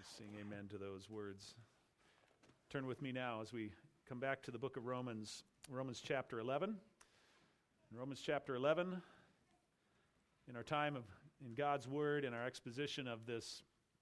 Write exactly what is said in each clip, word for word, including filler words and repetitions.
Sing amen to those words. Turn with me now as we come back to the book of Romans, Romans chapter eleven. In Romans chapter eleven, in our time of in God's Word, in our exposition of this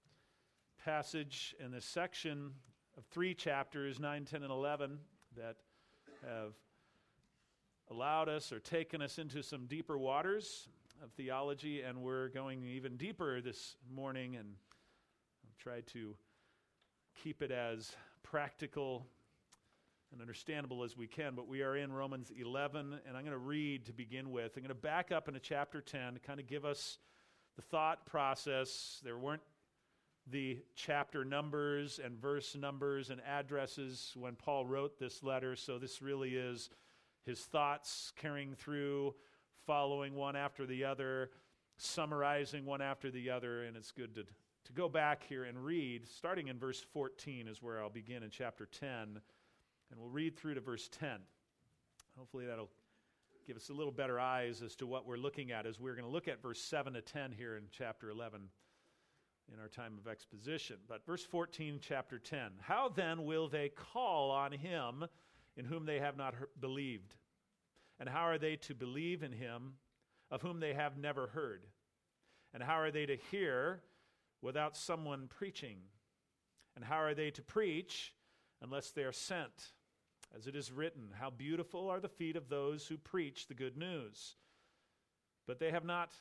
passage and this section of three chapters, nine, ten, and eleven, that have allowed us or taken us into some deeper waters of theology, and we're going even deeper this morning, and I'll try to keep it as practical and understandable as we can. But we are in Romans eleven, and I'm going to read to begin with. I'm going to back up into chapter ten to kind of give us the thought process. There weren't the chapter numbers and verse numbers and addresses when Paul wrote this letter, so this really is his thoughts carrying through, following one after the other, summarizing one after the other, and it's good to, to go back here and read. Starting in verse fourteen is where I'll begin in chapter ten, and we'll read through to verse ten. Hopefully that'll give us a little better eyes as to what we're looking at, as we're going to look at verse seven to ten here in chapter eleven in our time of exposition. But verse fourteen, chapter ten, how then will they call on him in whom they have not he- believed? And how are they to believe in him of whom they have never heard? And how are they to hear without someone preaching? And how are they to preach unless they are sent? As it is written, how beautiful are the feet of those who preach the good news. But they have not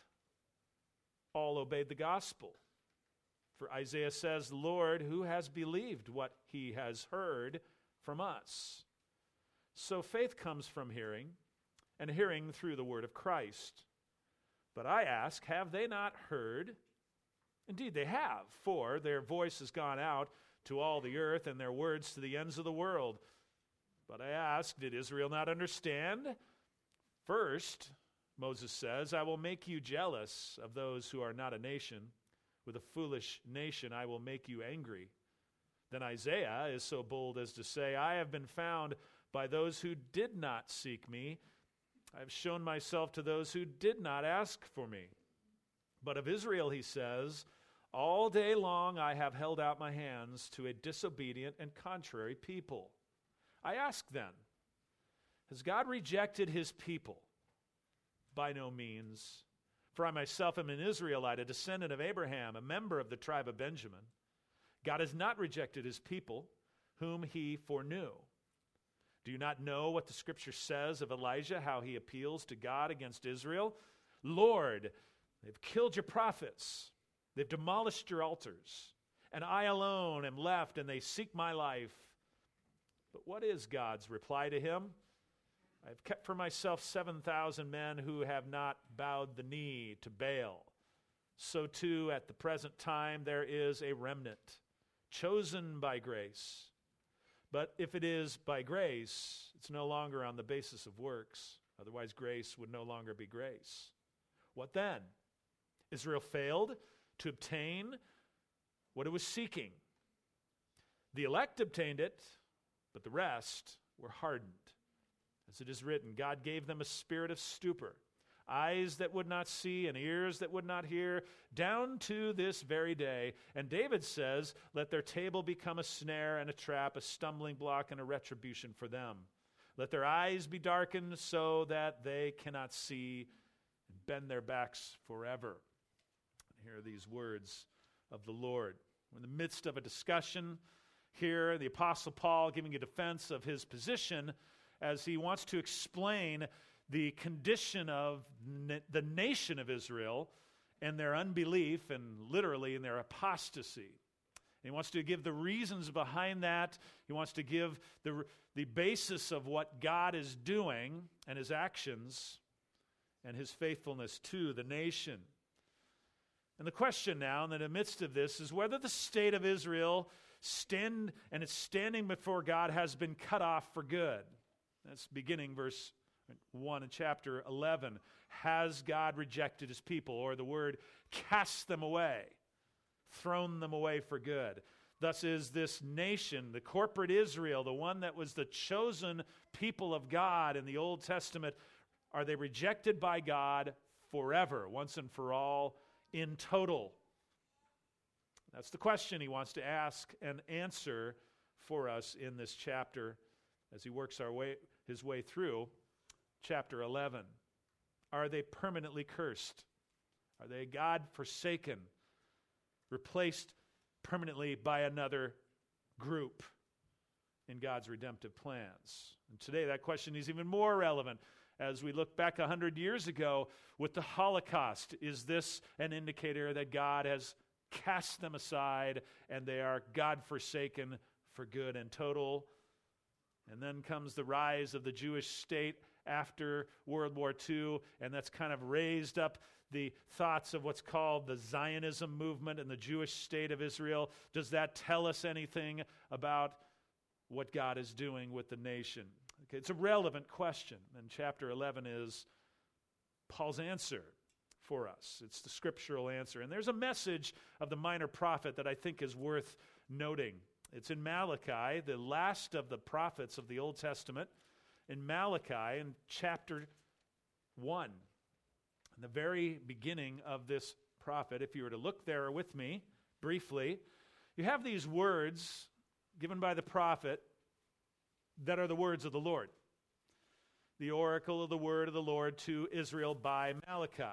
all obeyed the gospel. For Isaiah says, Lord, who has believed what he has heard from us? So faith comes from hearing, and hearing through the word of Christ. But I ask, have they not heard? Indeed they have, for their voice has gone out to all the earth, and their words to the ends of the world. But I ask, did Israel not understand? First, Moses says, I will make you jealous of those who are not a nation. With a foolish nation I will make you angry. Then Isaiah is so bold as to say, I have been found by those who did not seek me. I have shown myself to those who did not ask for me. But of Israel he says, all day long I have held out my hands to a disobedient and contrary people. I ask then, has God rejected his people? By no means. For I myself am an Israelite, a descendant of Abraham, a member of the tribe of Benjamin. God has not rejected his people, whom he foreknew. Do you not know what the Scripture says of Elijah, how he appeals to God against Israel? Lord, they've killed your prophets. They've demolished your altars. And I alone am left, and they seek my life. But what is God's reply to him? I have kept for myself seven thousand men who have not bowed the knee to Baal. So too, at the present time, there is a remnant, chosen by grace. But if it is by grace, it's no longer on the basis of works. Otherwise, grace would no longer be grace. What then? Israel failed to obtain what it was seeking. The elect obtained it, but the rest were hardened. As it is written, God gave them a spirit of stupor, eyes that would not see and ears that would not hear, down to this very day. And David says, let their table become a snare and a trap, a stumbling block and a retribution for them. Let their eyes be darkened so that they cannot see, and bend their backs forever. And here are these words of the Lord. We're in the midst of a discussion here, the Apostle Paul giving a defense of his position as he wants to explain the condition of na- the nation of Israel and their unbelief and literally in their apostasy. And he wants to give the reasons behind that. He wants to give the, the basis of what God is doing and his actions and his faithfulness to the nation. And the question now, in the midst of this, is whether the state of Israel stand and its standing before God has been cut off for good. That's beginning verse one in chapter eleven. Has God rejected his people? Or the word cast them away, thrown them away for good. Thus is this nation, the corporate Israel, the one that was the chosen people of God in the Old Testament, are they rejected by God forever, once and for all, in total? That's the question he wants to ask and answer for us in this chapter as he works our way, his way through chapter eleven. Are they permanently cursed? Are they God-forsaken, replaced permanently by another group in God's redemptive plans? And today that question is even more relevant as we look back a hundred years ago with the Holocaust. Is this an indicator that God has cast them aside and they are God-forsaken for good and total? And then comes the rise of the Jewish state after World War Two, and that's kind of raised up the thoughts of what's called the Zionism movement and the Jewish state of Israel. Does that tell us anything about what God is doing with the nation? Okay, it's a relevant question, and chapter eleven is Paul's answer for us. It's the scriptural answer. And there's a message of the minor prophet that I think is worth noting. It's in Malachi, the last of the prophets of the Old Testament. In Malachi, in chapter one, in the very beginning of this prophet, if you were to look there with me briefly, you have these words given by the prophet that are the words of the Lord. The oracle of the word of the Lord to Israel by Malachi.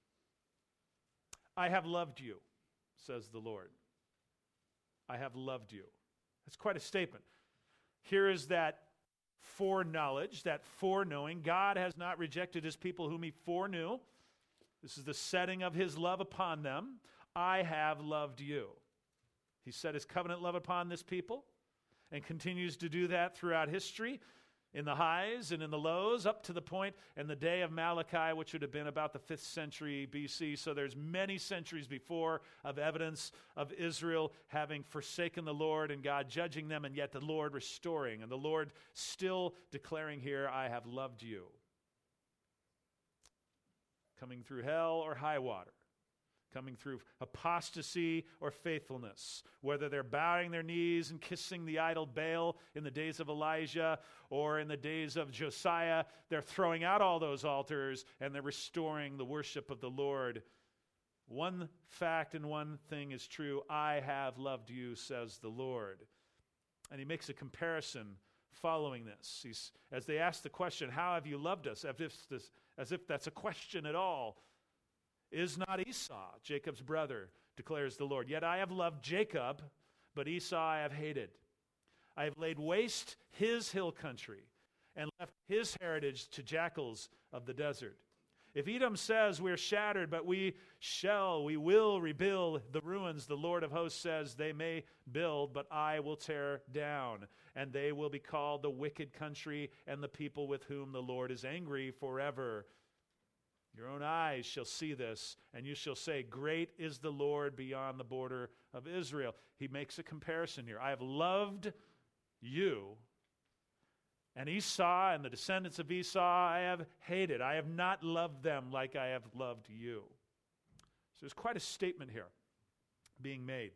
I have loved you, says the Lord. I have loved you. That's quite a statement. Here is that foreknowledge, that foreknowing. God has not rejected his people whom he foreknew. This is the setting of his love upon them. I have loved you. He set his covenant love upon this people and continues to do that throughout history, in the highs and in the lows, up to the point in the day of Malachi, which would have been about the fifth century B C. So there's many centuries before of evidence of Israel having forsaken the Lord and God judging them, and yet the Lord restoring, and the Lord still declaring here, I have loved you. Coming through hell or high water. Coming through apostasy or faithfulness, whether they're bowing their knees and kissing the idol Baal in the days of Elijah or in the days of Josiah, they're throwing out all those altars and they're restoring the worship of the Lord. One fact and one thing is true: I have loved you, says the Lord. And he makes a comparison following this. He's, as they ask the question, how have you loved us? As if, this, as if that's a question at all. Is not Esau, Jacob's brother, declares the Lord. Yet I have loved Jacob, but Esau I have hated. I have laid waste his hill country and left his heritage to jackals of the desert. If Edom says we're shattered, but we shall, we will rebuild the ruins, the Lord of hosts says they may build, but I will tear down. And they will be called the wicked country and the people with whom the Lord is angry forever. Your own eyes shall see this, and you shall say, great is the Lord beyond the border of Israel. He makes a comparison here. I have loved you, and Esau and the descendants of Esau I have hated. I have not loved them like I have loved you. So there's quite a statement here being made.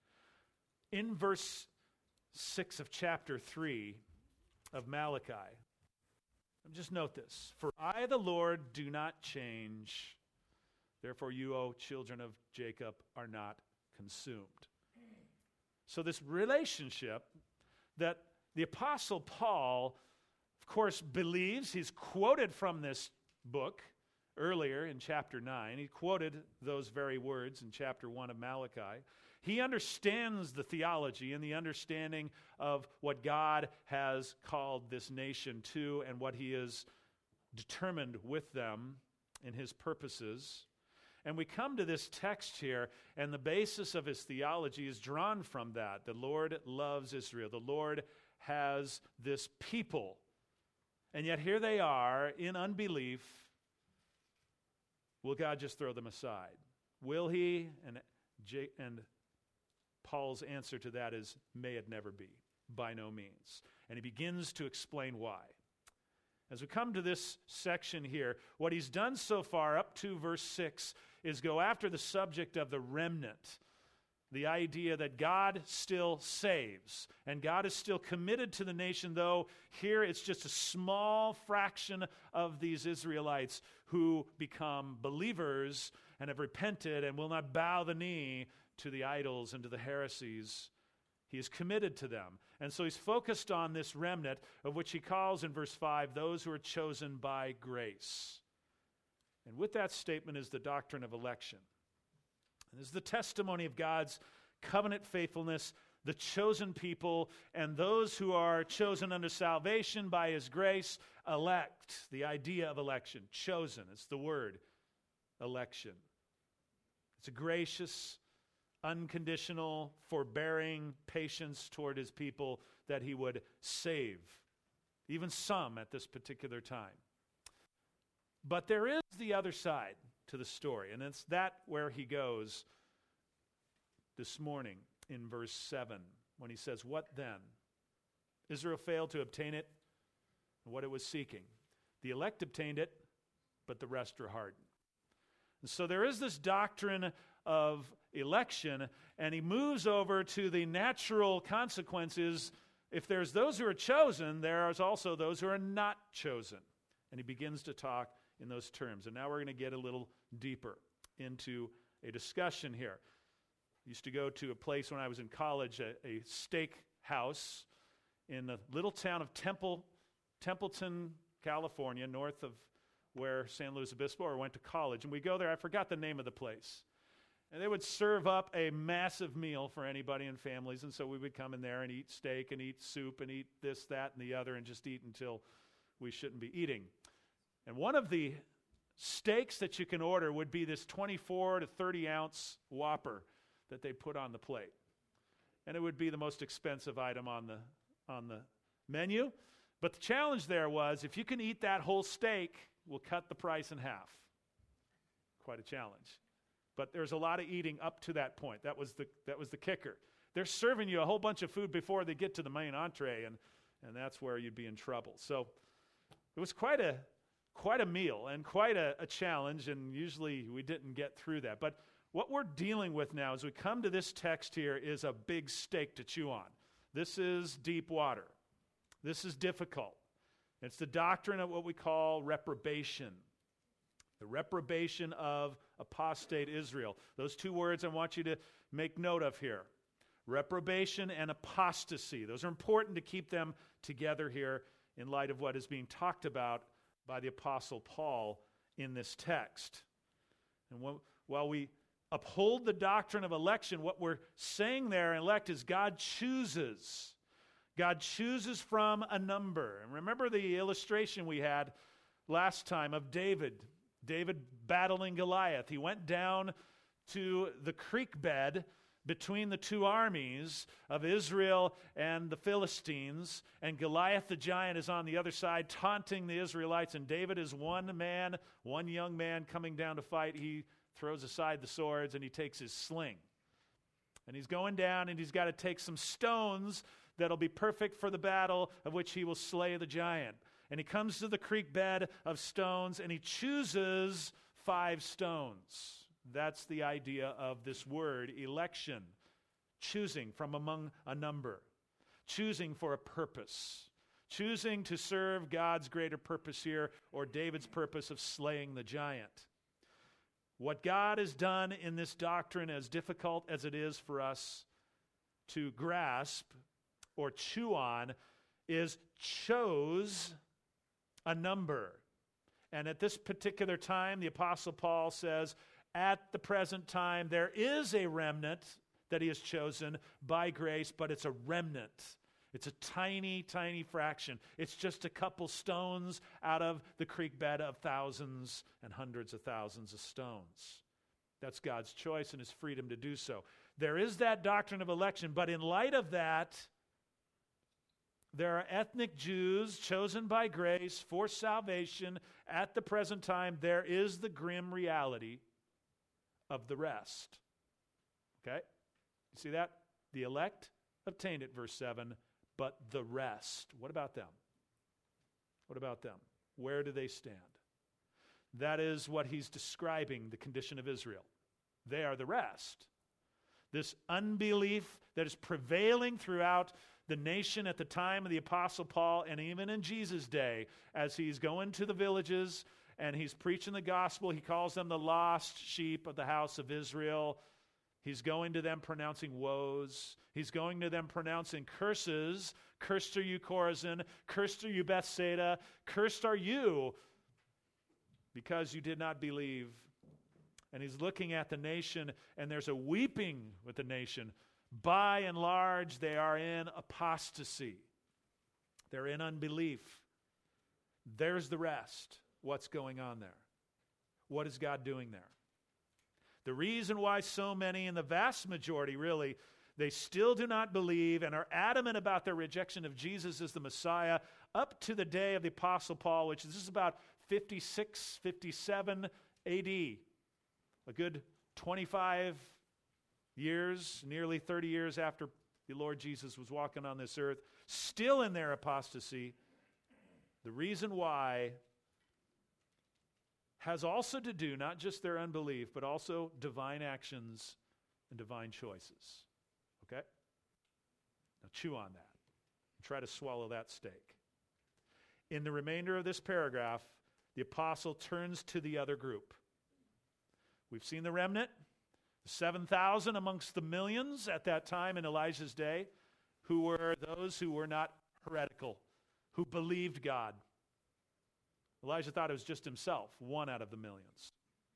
In verse six of chapter three of Malachi, just note this. For I, the Lord, do not change. Therefore you, O children of Jacob, are not consumed. So this relationship that the Apostle Paul, of course, believes, he's quoted from this book earlier in chapter nine. He quoted those very words in chapter one of Malachi. He understands the theology and the understanding of what God has called this nation to and what he is determined with them in his purposes. And we come to this text here, and the basis of his theology is drawn from that. The Lord loves Israel. The Lord has this people. And yet here they are in unbelief. Will God just throw them aside? Will he? And J- and Paul's answer to that is, may it never be, by no means. And he begins to explain why. As we come to this section here, what he's done so far up to verse six is go after the subject of the remnant, the idea that God still saves, and God is still committed to the nation, though here it's just a small fraction of these Israelites who become believers and have repented and will not bow the knee to the idols and to the heresies. He is committed to them. And so he's focused on this remnant, of which he calls in verse five, those who are chosen by grace. And with that statement is the doctrine of election. And this is the testimony of God's covenant faithfulness, the chosen people, and those who are chosen unto salvation by his grace, elect. The idea of election, chosen. It's the word, election. It's a gracious, unconditional, forbearing patience toward his people that he would save, even some at this particular time. But there is the other side to the story, and it's that where he goes this morning in verse seven, when he says, what then? Israel failed to obtain it, what it was seeking. The elect obtained it, but the rest are hardened. And so there is this doctrine of election, and he moves over to the natural consequences. If there's those who are chosen, there are also those who are not chosen. And he begins to talk in those terms. And now we're going to get a little deeper into a discussion here. I used to go to a place when I was in college, a, a steak house in the little town of Temple, Templeton, California, north of where San Luis Obispo, or went to college. And we go there, I forgot the name of the place. And they would serve up a massive meal for anybody and families. And so we would come in there and eat steak and eat soup and eat this, that, and the other, and just eat until we shouldn't be eating. And one of the steaks that you can order would be this twenty-four to thirty ounce Whopper that they put on the plate. And it would be the most expensive item on the on the menu. But the challenge there was, if you can eat that whole steak, we'll cut the price in half. Quite a challenge. But there's a lot of eating up to that point. That was the that was the kicker. They're serving you a whole bunch of food before they get to the main entree, and, and that's where you'd be in trouble. So it was quite a quite a meal and quite a, a challenge, and usually we didn't get through that. But what we're dealing with now as we come to this text here is a big steak to chew on. This is deep water. This is difficult. It's the doctrine of what we call reprobation. The reprobation of apostate Israel. Those two words I want you to make note of here. Reprobation and apostasy. Those are important to keep them together here in light of what is being talked about by the Apostle Paul in this text. And while we uphold the doctrine of election, what we're saying there, elect, is God chooses. God chooses from a number. And remember the illustration we had last time of David. David battling Goliath. He went down to the creek bed between the two armies of Israel and the Philistines, and Goliath the giant is on the other side taunting the Israelites, and David is one man, one young man coming down to fight. He throws aside the swords and he takes his sling. And he's going down and he's got to take some stones that'll be perfect for the battle of which he will slay the giant. And he comes to the creek bed of stones and he chooses five stones. That's the idea of this word, election. Choosing from among a number. Choosing for a purpose. Choosing to serve God's greater purpose here, or David's purpose of slaying the giant. What God has done in this doctrine, as difficult as it is for us to grasp or chew on, is chose a number. And at this particular time, the Apostle Paul says, at the present time, there is a remnant that he has chosen by grace, but it's a remnant. It's a tiny, tiny fraction. It's just a couple stones out of the creek bed of thousands and hundreds of thousands of stones. That's God's choice and his freedom to do so. There is that doctrine of election, but in light of that, there are ethnic Jews chosen by grace for salvation. At the present time, there is the grim reality of the rest. Okay? You see that? The elect obtained it, verse seven, but the rest. What about them? What about them? Where do they stand? That is what he's describing, the condition of Israel. They are the rest. This unbelief that is prevailing throughout the nation at the time of the Apostle Paul, and even in Jesus' day, as he's going to the villages and he's preaching the gospel, he calls them the lost sheep of the house of Israel. He's going to them pronouncing woes. He's going to them pronouncing curses. Cursed are you, Chorazin. Cursed are you, Bethsaida. Cursed are you because you did not believe. And he's looking at the nation, and there's a weeping with the nation. By and large, they are in apostasy. They're in unbelief. There's the rest. What's going on there? What is God doing there? The reason why so many, and the vast majority really, they still do not believe and are adamant about their rejection of Jesus as the Messiah up to the day of the Apostle Paul, which is this is about fifty-six, fifty-seven A D. A good twenty-five years, nearly thirty years after the Lord Jesus was walking on this earth, still in their apostasy. The reason why has also to do, not just their unbelief, but also divine actions and divine choices. Okay? Now chew on that. And try to swallow that steak. In the remainder of this paragraph, the apostle turns to the other group. We've seen the remnant, the seven thousand amongst the millions at that time in Elijah's day, who were those who were not heretical, who believed God. Elijah thought it was just himself, one out of the millions.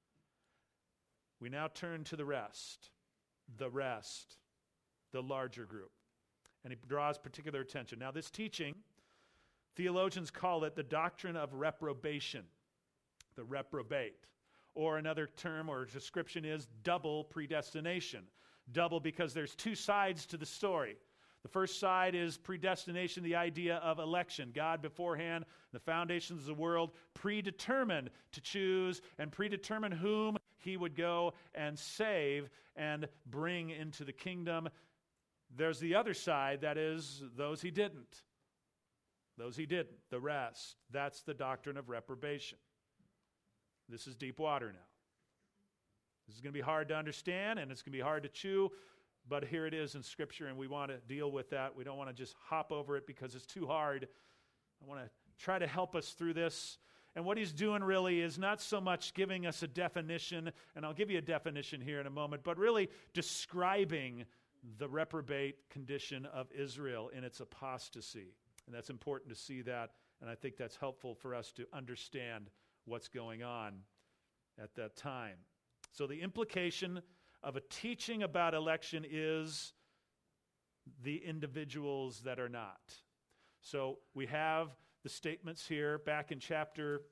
We now turn to the rest, the rest, the larger group. And he draws particular attention. Now, this teaching, theologians call it the doctrine of reprobation, the reprobate. Or another term or description is double predestination. Double because there's two sides to the story. The first side is predestination, the idea of election. God beforehand, the foundations of the world, predetermined to choose and predetermine whom he would go and save and bring into the kingdom. There's the other side, that is, those he didn't. Those he didn't, the rest. That's the doctrine of reprobation. This is deep water now. This is going to be hard to understand, and it's going to be hard to chew. But here it is in Scripture, and we want to deal with that. We don't want to just hop over it because it's too hard. I want to try to help us through this. And what he's doing really is not so much giving us a definition, and I'll give you a definition here in a moment, but really describing the reprobate condition of Israel in its apostasy. And that's important to see that, and I think that's helpful for us to understand what's going on at that time. So the implication of a teaching about election is the individuals that are not. So we have the statements here back in chapter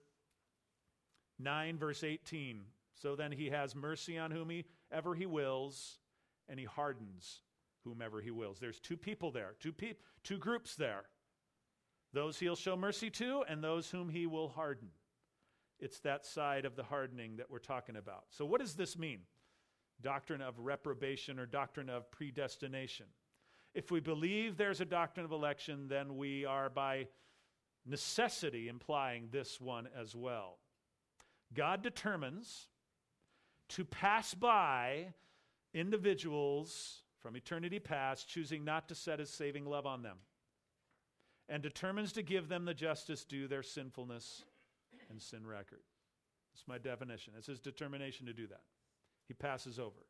nine, verse eighteen. So then he has mercy on whomever he wills, and he hardens whomever he wills. There's two people there, two pe- two groups there. Those he'll show mercy to, and those whom he will harden. It's that side of the hardening that we're talking about. So what does this mean? Doctrine of reprobation or doctrine of predestination. If we believe there's a doctrine of election, then we are by necessity implying this one as well. God determines to pass by individuals from eternity past, choosing not to set his saving love on them, and determines to give them the justice due their sinfulness and sin record. That's my definition. It's his determination to do that. He passes over.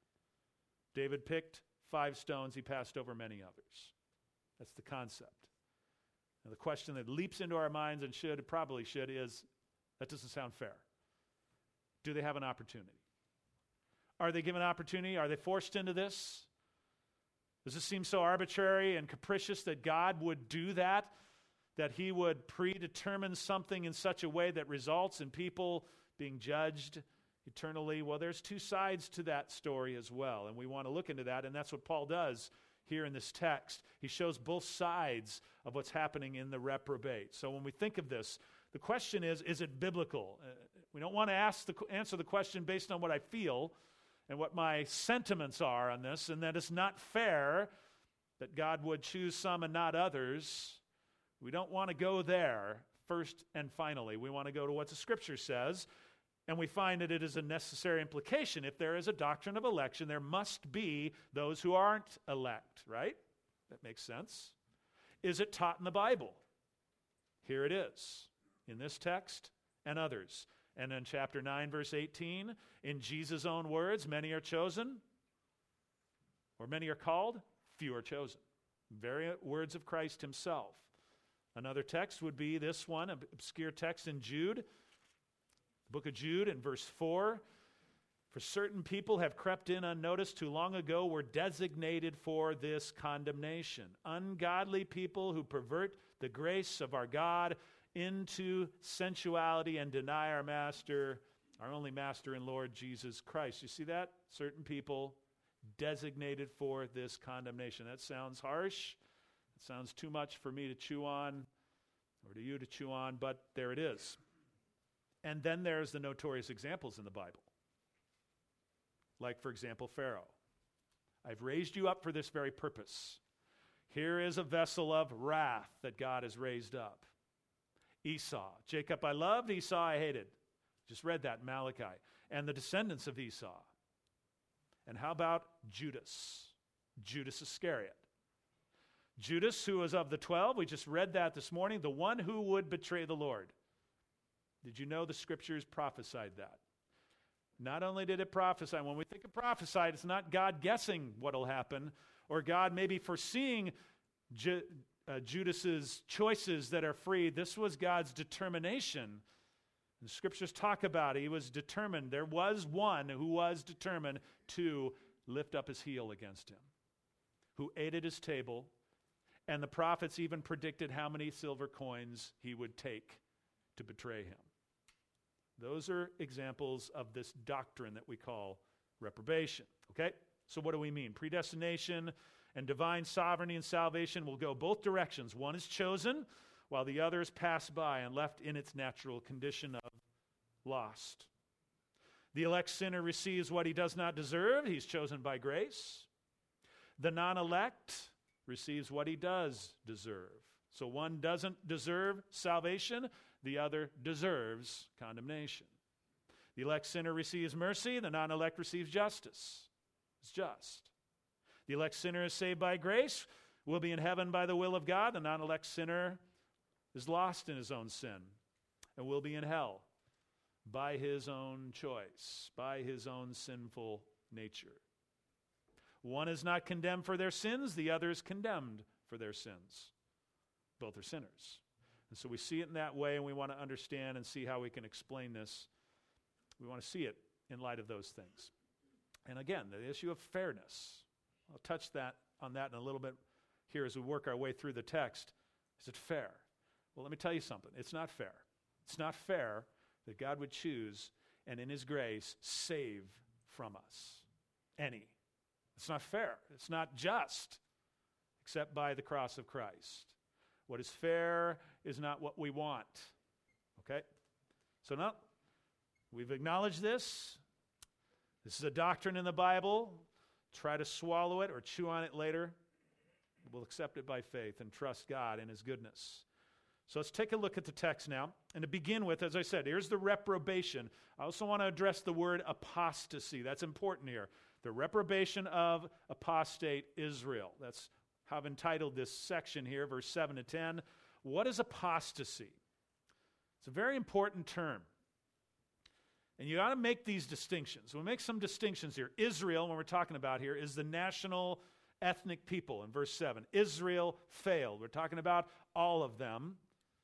David picked five stones. He passed over many others. That's the concept. Now, the question that leaps into our minds and should, probably should, is, that doesn't sound fair. Do they have an opportunity? Are they given opportunity? Are they forced into this? Does it seem so arbitrary and capricious that God would do that? That he would predetermine something in such a way that results in people being judged eternally? Well, there's two sides to that story as well, and we want to look into that, and that's what Paul does here in this text. He shows both sides of what's happening in the reprobate. So when we think of this, the question is, is it biblical? Uh, we don't want to ask the, answer the question based on what I feel and what my sentiments are on this, and that it's not fair that God would choose some and not others. We don't want to go there first and finally. We want to go to what the Scripture says, and we find that it is a necessary implication. If there is a doctrine of election, there must be those who aren't elect, right? That makes sense. Is it taught in the Bible? Here it is, in this text and others. And in chapter nine, verse eighteen, in Jesus' own words, many are chosen, Or many are called, few are chosen. Very words of Christ himself. Another text would be this one, an obscure text in Jude, the book of Jude in verse four. For certain people have crept in unnoticed who long ago were designated for this condemnation. Ungodly people who pervert the grace of our God into sensuality and deny our master, our only master and Lord Jesus Christ. You see that? Certain people designated for this condemnation. That sounds harsh. It sounds too much for me to chew on or to you to chew on, but there it is. And then there's the notorious examples in the Bible. Like, for example, Pharaoh. I've raised you up for this very purpose. Here is a vessel of wrath that God has raised up. Esau. Jacob I loved, Esau I hated. Just read that in Malachi. And the descendants of Esau. And how about Judas? Judas Iscariot. Judas, who was of the twelve, we just read that this morning, the one who would betray the Lord. Did you know the scriptures prophesied that? Not only did it prophesy, when we think of prophesied, it's not God guessing what will happen, or God maybe foreseeing Ju- uh, Judas's choices that are free. This was God's determination. The scriptures talk about it. He was determined. There was one who was determined to lift up his heel against him, who ate at his table, and the prophets even predicted how many silver coins he would take to betray him. Those are examples of this doctrine that we call reprobation. Okay? So what do we mean? Predestination and divine sovereignty and salvation will go both directions. One is chosen, while the other is passed by and left in its natural condition of lost. The elect sinner receives what he does not deserve. He's chosen by grace. The non-elect receives what he does deserve. So one doesn't deserve salvation, the other deserves condemnation. The elect sinner receives mercy, the non-elect receives justice. It's just. The elect sinner is saved by grace, will be in heaven by the will of God. The non-elect sinner is lost in his own sin and will be in hell by his own choice, by his own sinful nature. One is not condemned for their sins, the other is condemned for their sins. Both are sinners. And so we see it in that way, and we want to understand and see how we can explain this. We want to see it in light of those things. And again, the issue of fairness. I'll touch that on that in a little bit here as we work our way through the text. Is it fair? Well, let me tell you something. It's not fair. It's not fair that God would choose and in his grace save from us any. It's not fair. It's not just, except by the cross of Christ. What is fair is not what we want. Okay? So now, we've acknowledged this. This is a doctrine in the Bible. Try to swallow it or chew on it later. We'll accept it by faith and trust God in his goodness. So let's take a look at the text now. And to begin with, as I said, here's the reprobation. I also want to address the word apostasy. That's important here. The reprobation of apostate Israel. That's how I've entitled this section here, verse seven to ten. What is apostasy? It's a very important term. And you got to make these distinctions. We'll make some distinctions here. Israel, when we're talking about here, is the national ethnic people in verse seven. Israel failed. We're talking about all of them.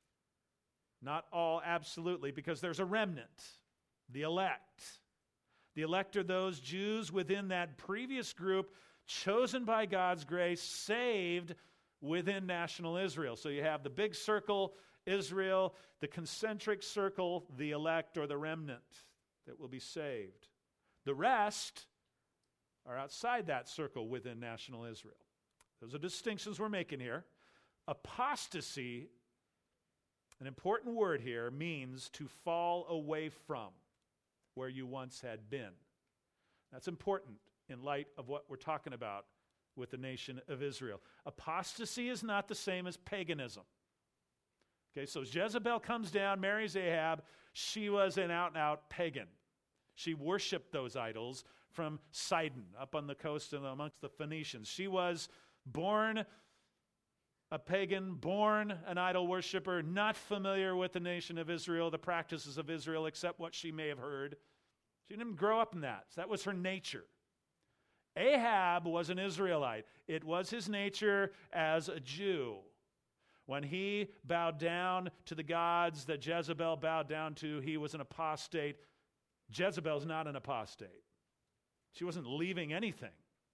Not all absolutely, because there's a remnant, the elect. The elect are those Jews within that previous group, chosen by God's grace, saved within national Israel. So you have the big circle, Israel, the concentric circle, the elect or the remnant that will be saved. The rest are outside that circle within national Israel. Those are distinctions we're making here. Apostasy, an important word here, means to fall away from where you once had been. That's important in light of what we're talking about with the nation of Israel. Apostasy is not the same as paganism. Okay, so Jezebel comes down, marries Ahab. She was an out-and-out pagan. She worshipped those idols from Sidon, up on the coast and amongst the Phoenicians. She was born a pagan, born an idol worshiper, not familiar with the nation of Israel, the practices of Israel, except what she may have heard. She didn't grow up in that. So that was her nature. Ahab was an Israelite. It was his nature as a Jew. When he bowed down to the gods that Jezebel bowed down to, he was an apostate. Jezebel's not an apostate. She wasn't leaving anything.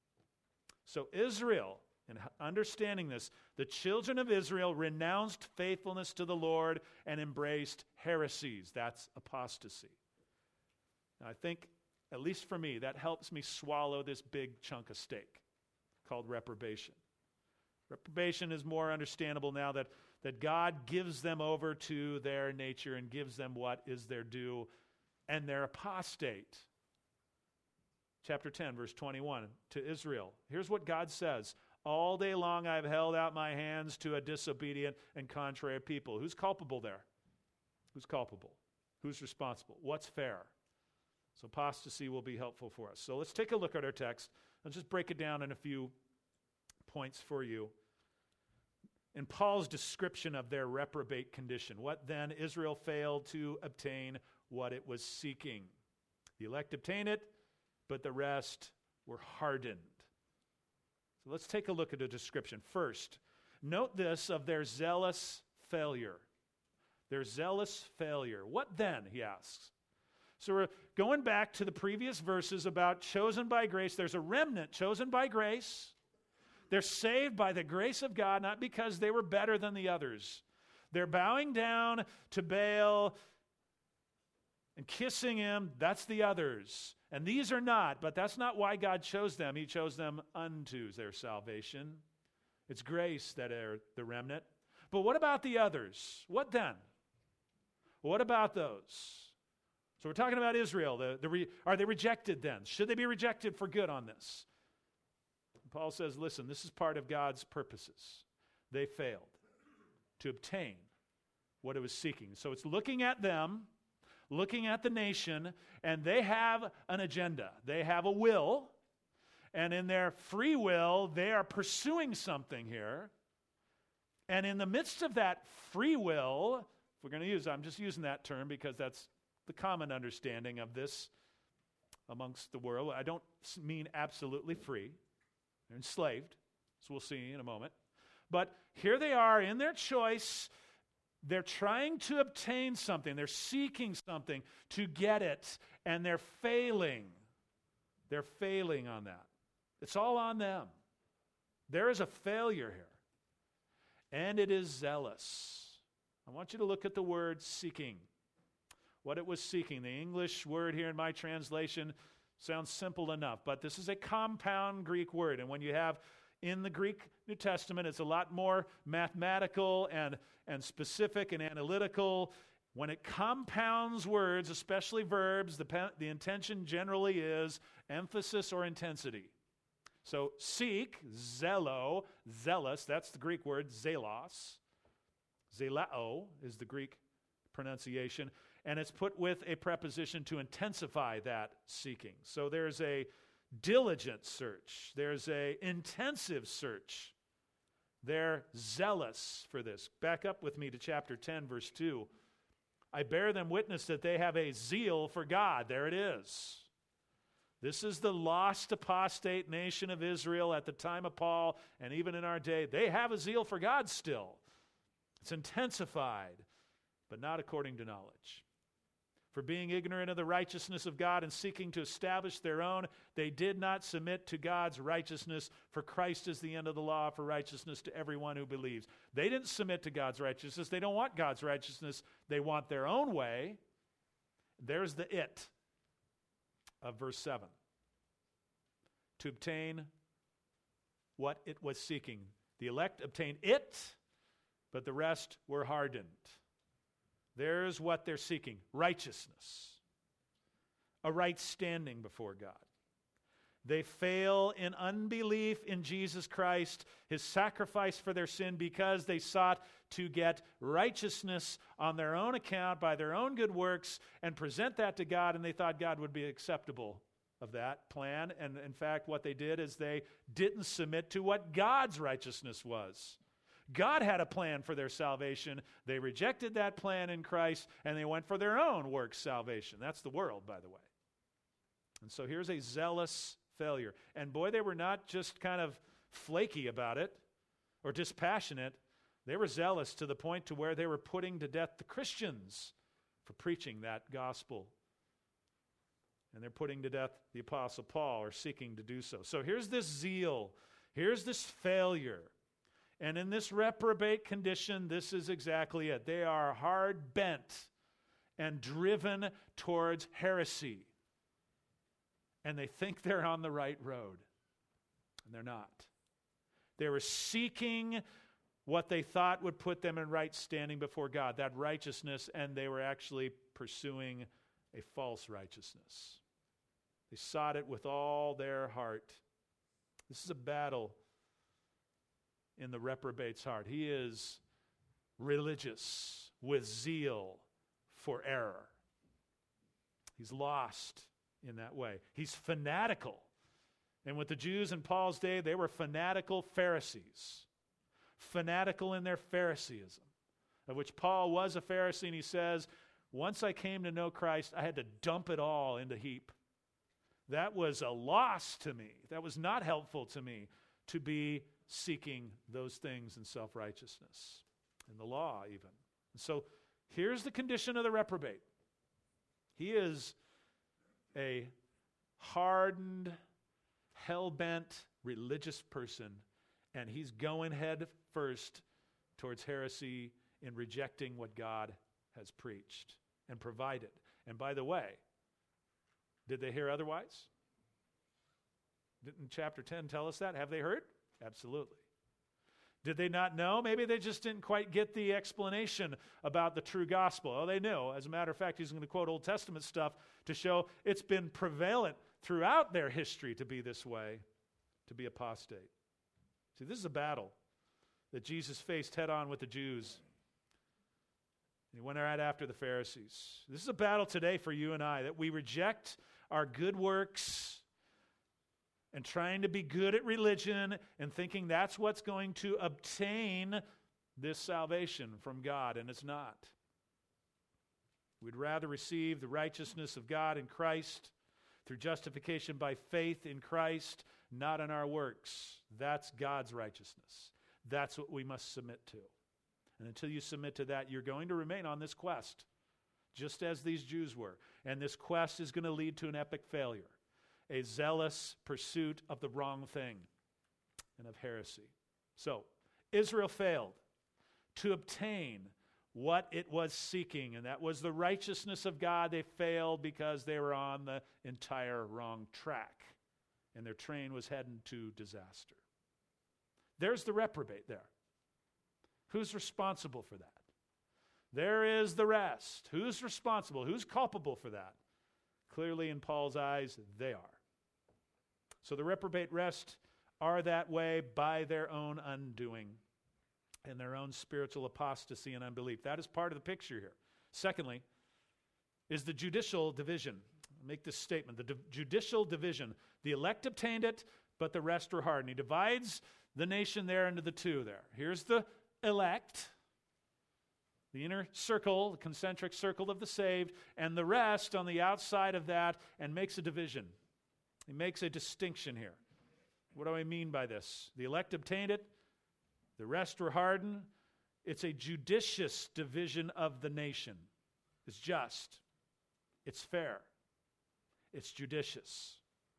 So Israel, in understanding this, the children of Israel renounced faithfulness to the Lord and embraced heresies. That's apostasy. Now, I think, at least for me, that helps me swallow this big chunk of steak called reprobation. Reprobation is more understandable now that, that God gives them over to their nature and gives them what is their due, and they're apostate. Chapter ten, verse twenty-one, to Israel. Here's what God says. All day long I've held out my hands to a disobedient and contrary people. Who's culpable there? Who's culpable? Who's responsible? What's fair? So apostasy will be helpful for us. So let's take a look at our text. I'll just break it down in a few points for you. In Paul's description of their reprobate condition, what then? Israel failed to obtain what it was seeking. The elect obtained it, but the rest were hardened. So let's take a look at a description. First, note this of their zealous failure. Their zealous failure. What then, he asks. So we're going back to the previous verses about chosen by grace. There's a remnant chosen by grace. They're saved by the grace of God, not because they were better than the others. They're bowing down to Baal and kissing him. That's the others. And these are not, but that's not why God chose them. He chose them unto their salvation. It's grace that are the remnant. But what about the others? What then? What about those? So we're talking about Israel. The, the re, are they rejected then? Should they be rejected for good on this? Paul says, listen, this is part of God's purposes. They failed to obtain what it was seeking. So it's looking at them, looking at the nation, and they have an agenda. They have a will, and in their free will, they are pursuing something here. And in the midst of that free will, if we're going to use, I'm just using that term because that's the common understanding of this amongst the world. I don't mean absolutely free. They're enslaved, as we'll see in a moment. But here they are in their choice. They're trying to obtain something. They're seeking something to get it, and they're failing. They're failing on that. It's all on them. There is a failure here, and it is zealous. I want you to look at the word seeking. What it was seeking. The English word here in my translation sounds simple enough, but this is a compound Greek word, and when you have in the Greek New Testament, it's a lot more mathematical and, and specific and analytical. When it compounds words, especially verbs, the, the intention generally is emphasis or intensity. So seek, zelo, zealous, that's the Greek word, zelos. Zelao is the Greek pronunciation. And it's put with a preposition to intensify that seeking. So there's a diligent search. There's a intensive search. They're zealous for this. Back up with me to chapter ten, verse two. I bear them witness that they have a zeal for God. There it is. This is the lost apostate nation of Israel at the time of Paul, and even in our day. They have a zeal for God still. It's intensified, but not according to knowledge. For being ignorant of the righteousness of God and seeking to establish their own, they did not submit to God's righteousness, for Christ is the end of the law for righteousness to everyone who believes. They didn't submit to God's righteousness. They don't want God's righteousness. They want their own way. There's the it of verse seven. To obtain what it was seeking. The elect obtained it, but the rest were hardened. There's what they're seeking, righteousness, a right standing before God. They fail in unbelief in Jesus Christ, his sacrifice for their sin, because they sought to get righteousness on their own account by their own good works and present that to God, and they thought God would be acceptable of that plan. And in fact, what they did is they didn't submit to what God's righteousness was. God had a plan for their salvation. They rejected that plan in Christ, and they went for their own works salvation. That's the world, by the way. And so here's a zealous failure. And boy, they were not just kind of flaky about it or dispassionate. They were zealous to the point to where they were putting to death the Christians for preaching that gospel. And they're putting to death the Apostle Paul, or seeking to do so. So here's this zeal. Here's this failure. And in this reprobate condition, this is exactly it. They are hard-bent and driven towards heresy. And they think they're on the right road. And they're not. They were seeking what they thought would put them in right standing before God, that righteousness, and they were actually pursuing a false righteousness. They sought it with all their heart. This is a battle in the reprobate's heart. He is religious with zeal for error. He's lost in that way. He's fanatical. And with the Jews in Paul's day, they were fanatical Pharisees. Fanatical in their Phariseeism, of which Paul was a Pharisee, and he says, once I came to know Christ, I had to dump it all into heap. That was a loss to me. That was not helpful to me, to be seeking those things in self-righteousness, in the law even. And so here's the condition of the reprobate. He is a hardened, hell-bent religious person, and he's going head first towards heresy in rejecting what God has preached and provided. And by the way, did they hear otherwise? Didn't chapter ten tell us that? Have they heard? Absolutely. Did they not know? Maybe they just didn't quite get the explanation about the true gospel. Oh, they knew. As a matter of fact, he's going to quote Old Testament stuff to show it's been prevalent throughout their history to be this way, to be apostate. See, this is a battle that Jesus faced head on with the Jews. He went right after the Pharisees. This is a battle today for you and I, that we reject our good works and trying to be good at religion and thinking that's what's going to obtain this salvation from God, and it's not. We'd rather receive the righteousness of God in Christ through justification by faith in Christ, not in our works. That's God's righteousness. That's what we must submit to. And until you submit to that, you're going to remain on this quest, just as these Jews were. And this quest is going to lead to an epic failure, a zealous pursuit of the wrong thing and of heresy. So, Israel failed to obtain what it was seeking, and that was the righteousness of God. They failed because they were on the entire wrong track, and their train was heading to disaster. There's the reprobate there. Who's responsible for that? There is the rest. Who's responsible? Who's culpable for that? Clearly, in Paul's eyes, they are. So the reprobate rest are that way by their own undoing and their own spiritual apostasy and unbelief. That is part of the picture here. Secondly, is the judicial division. I'll make this statement. The di- judicial division. The elect obtained it, but the rest were hardened. He divides the nation there into the two there. Here's the elect, the inner circle, the concentric circle of the saved, and the rest on the outside of that, and makes a division. He makes a distinction here. What do I mean by this? The elect obtained it, the rest were hardened. It's a judicious division of the nation. It's just. It's fair. It's judicious.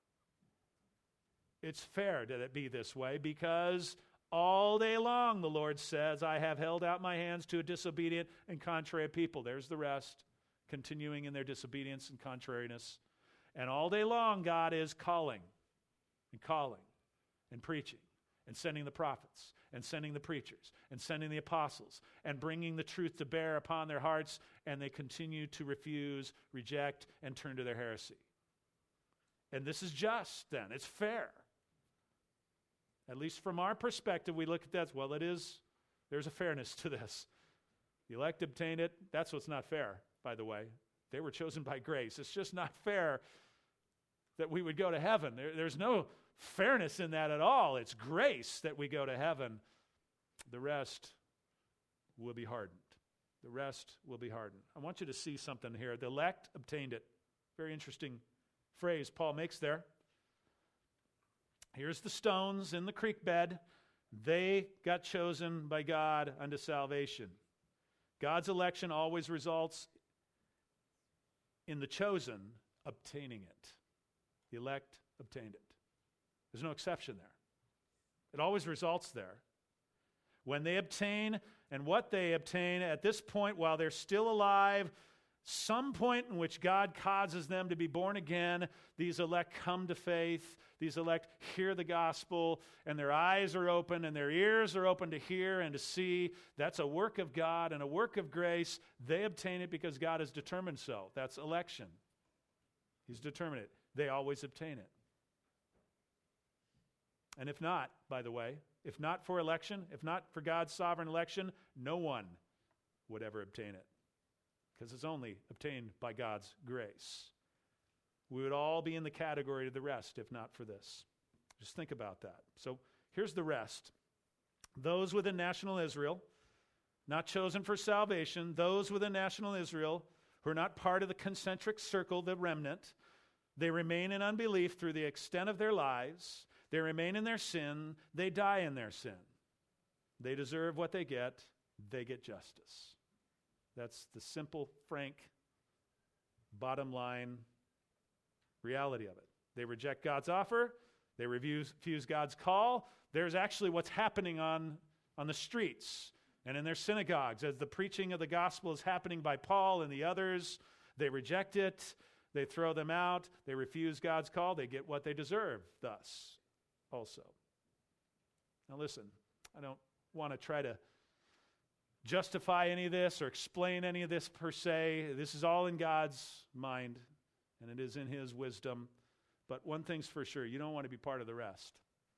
It's fair that it be this way because all day long, the Lord says, I have held out my hands to a disobedient and contrary people. There's the rest, continuing in their disobedience and contrariness. And all day long, God is calling and calling and preaching and sending the prophets and sending the preachers and sending the apostles and bringing the truth to bear upon their hearts, and they continue to refuse, reject, and turn to their heresy. And this is just then. It's fair. At least from our perspective, we look at that, well, it is, there's a fairness to this. The elect obtained it. That's what's not fair, by the way. They were chosen by grace. It's just not fair that we would go to heaven. There, there's no fairness in that at all. It's grace that we go to heaven. The rest will be hardened. The rest will be hardened. I want you to see something here. The elect obtained it. Very interesting phrase Paul makes there. Here's the stones in the creek bed. They got chosen by God unto salvation. God's election always results in the chosen obtaining it. The elect obtained it. There's no exception there. It always results there. When they obtain, and what they obtain at this point while they're still alive, some point in which God causes them to be born again, these elect come to faith, these elect hear the gospel, and their eyes are open and their ears are open to hear and to see. That's a work of God and a work of grace. They obtain it because God has determined so. That's election. He's determined it. They always obtain it. And if not, by the way, if not for election, if not for God's sovereign election, no one would ever obtain it, because it's only obtained by God's grace. We would all be in the category of the rest if not for this. Just think about that. So here's the rest. Those within national Israel, not chosen for salvation, those within national Israel who are not part of the concentric circle, the remnant, they remain in unbelief through the extent of their lives. They remain in their sin. They die in their sin. They deserve what they get. They get justice. That's the simple, frank, bottom line reality of it. They reject God's offer. They refuse, refuse God's call. There's actually what's happening on, on the streets and in their synagogues as the preaching of the gospel is happening by Paul and the others. They reject it. They throw them out. They refuse God's call. They get what they deserve thus also. Now listen, I don't want to try to justify any of this or explain any of this per se. This is all in God's mind, and it is in His wisdom. But one thing's for sure, you don't want to be part of the rest.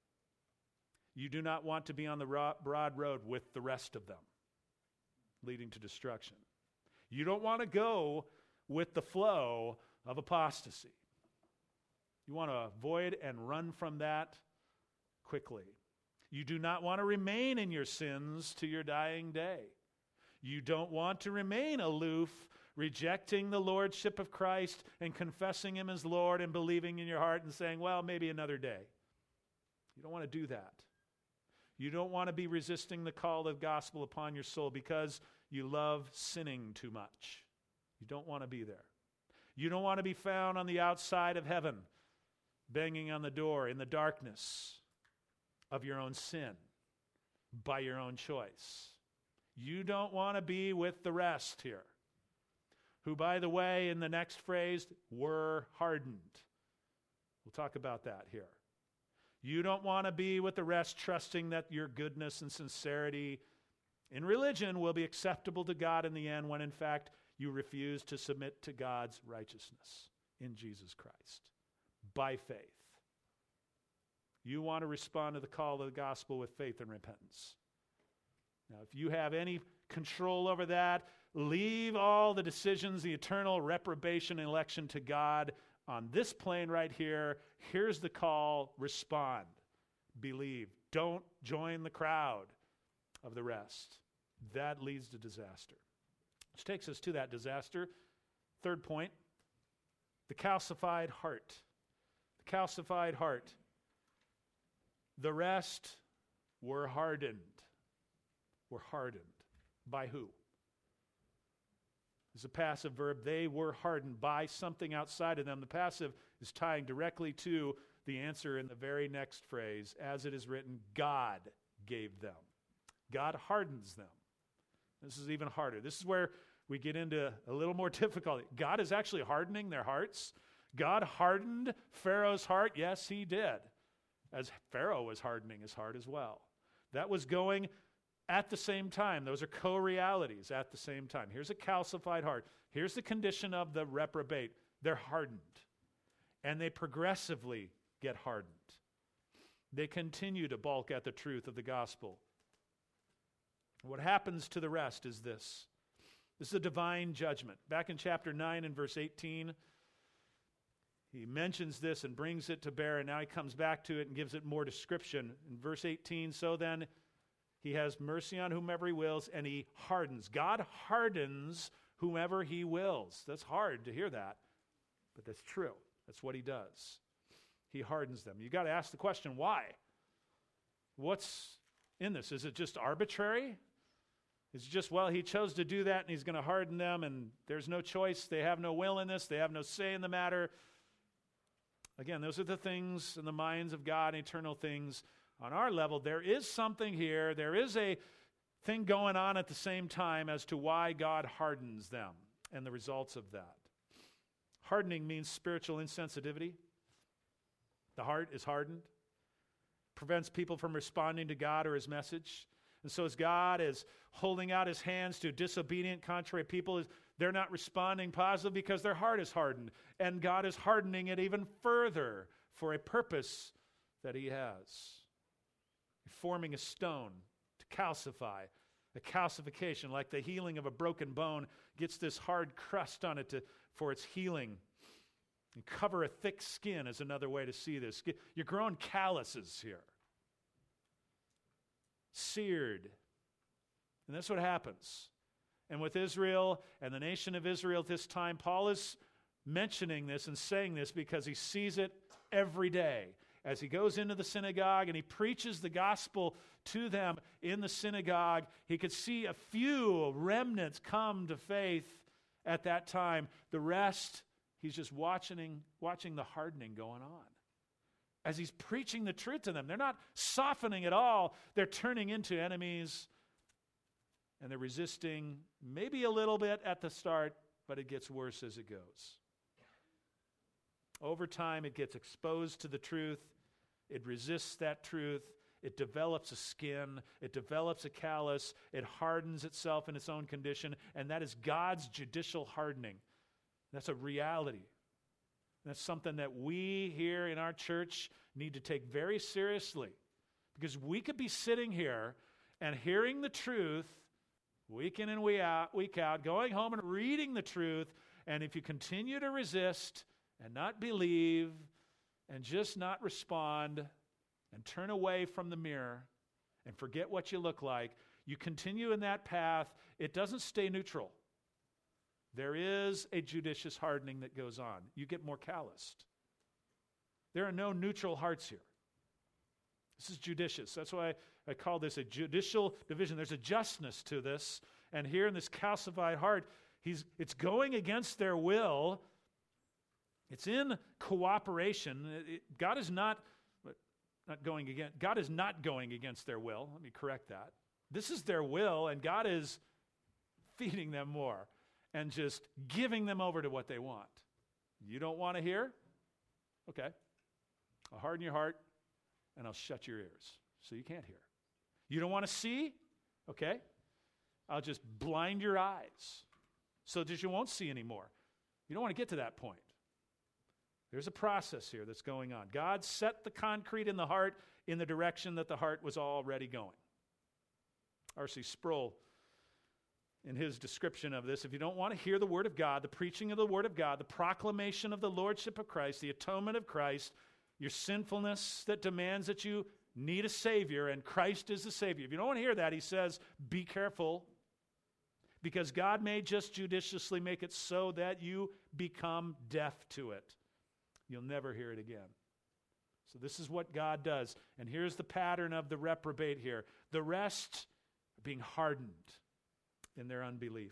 You do not want to be on the ro- broad road with the rest of them, leading to destruction. You don't want to go with the flow of apostasy. You want to avoid and run from that quickly. You do not want to remain in your sins to your dying day. You don't want to remain aloof, rejecting the lordship of Christ and confessing Him as Lord and believing in your heart and saying, well, maybe another day. You don't want to do that. You don't want to be resisting the call of the gospel upon your soul because you love sinning too much. You don't want to be there. You don't want to be found on the outside of heaven, banging on the door in the darkness of your own sin by your own choice. You don't want to be with the rest here, who, by the way, in the next phrase, were hardened. We'll talk about that here. You don't want to be with the rest trusting that your goodness and sincerity in religion will be acceptable to God in the end when, in fact, you refuse to submit to God's righteousness in Jesus Christ by faith. You want to respond to the call of the gospel with faith and repentance. Now, if you have any control over that, leave all the decisions, the eternal reprobation and election to God on this plane right here. Here's the call. Respond. Believe. Don't join the crowd of the rest. That leads to disaster. Which takes us to that disaster. Third point, the calcified heart. The calcified heart. The rest were hardened. Were hardened. By who? It's a passive verb. They were hardened by something outside of them. The passive is tying directly to the answer in the very next phrase. As it is written, God gave them. God hardens them. This is even harder. This is where we get into a little more difficulty. God is actually hardening their hearts. God hardened Pharaoh's heart. Yes, He did. As Pharaoh was hardening his heart as well. That was going at the same time. Those are co-realities at the same time. Here's a calcified heart. Here's the condition of the reprobate. They're hardened. And they progressively get hardened. They continue to balk at the truth of the gospel. What happens to the rest is this. This is a divine judgment. Back in chapter nine and verse eighteen, he mentions this and brings it to bear, and now he comes back to it and gives it more description. In verse eighteen, so then He has mercy on whomever He wills, and He hardens. God hardens whomever He wills. That's hard to hear that, but that's true. That's what He does. He hardens them. You got to ask the question, why? What's in this? Is it just arbitrary? Is it just, well, he chose to do that and he's going to harden them and there's no choice. They have no will in this. They have no say in the matter. Again, those are the things in the minds of God, eternal things. On our level, there is something here. There is a thing going on at the same time as to why God hardens them and the results of that. Hardening means spiritual insensitivity. The heart is hardened. Prevents people from responding to God or his message. And so as God is holding out his hands to disobedient, contrary people, they're not responding positively because their heart is hardened. And God is hardening it even further for a purpose that he has. Forming a stone to calcify. A calcification, like the healing of a broken bone, gets this hard crust on it to, for its healing. And cover a thick skin is another way to see this. You're growing calluses here. Seared. And that's what happens. And with Israel and the nation of Israel at this time, Paul is mentioning this and saying this because he sees it every day. As he goes into the synagogue and he preaches the gospel to them in the synagogue, he could see a few remnants come to faith at that time. The rest, he's just watching, watching the hardening going on. As he's preaching the truth to them, they're not softening at all. They're turning into enemies and they're resisting maybe a little bit at the start, but it gets worse as it goes. Over time, it gets exposed to the truth. It resists that truth. It develops a skin. It develops a callus. It hardens itself in its own condition. And that is God's judicial hardening. That's a reality. That's something that we here in our church need to take very seriously. Because we could be sitting here and hearing the truth week in and week out, week out, going home and reading the truth. And if you continue to resist and not believe and just not respond and turn away from the mirror and forget what you look like, you continue in that path, it doesn't stay neutral. There is a judicious hardening that goes on. You get more calloused. There are no neutral hearts here. This is judicious. That's why I call this a judicial division. There's a justness to this. And here in this calcified heart, he's it's going against their will. It's in cooperation. It, God is not, not going against, God is not going against their will. Let me correct that. This is their will, and God is feeding them more and just giving them over to what they want. You don't want to hear? Okay. I'll harden your heart, and I'll shut your ears so you can't hear. You don't want to see? Okay. I'll just blind your eyes so that you won't see anymore. You don't want to get to that point. There's a process here that's going on. God set the concrete in the heart in the direction that the heart was already going. R C Sproul, in his description of this, if you don't want to hear the Word of God, the preaching of the Word of God, the proclamation of the Lordship of Christ, the atonement of Christ, your sinfulness that demands that you need a Savior, and Christ is the Savior. If you don't want to hear that, he says, be careful, because God may just judiciously make it so that you become deaf to it. You'll never hear it again. So this is what God does. And here's the pattern of the reprobate here. The rest are being hardened in their unbelief.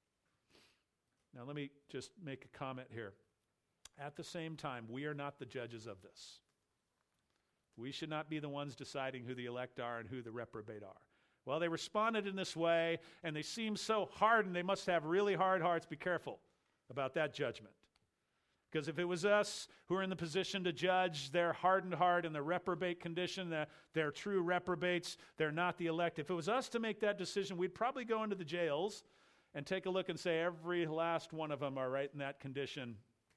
Now let me just make a comment here. At the same time, we are not the judges of this. We should not be the ones deciding who the elect are and who the reprobate are. Well, they responded in this way, and they seem so hardened, they must have really hard hearts. Be careful about that judgment. Because if it was us who are in the position to judge their hardened heart and the reprobate condition, that they're true reprobates, they're not the elect. If it was us to make that decision, we'd probably go into the jails and take a look and say every last one of them are right in that condition.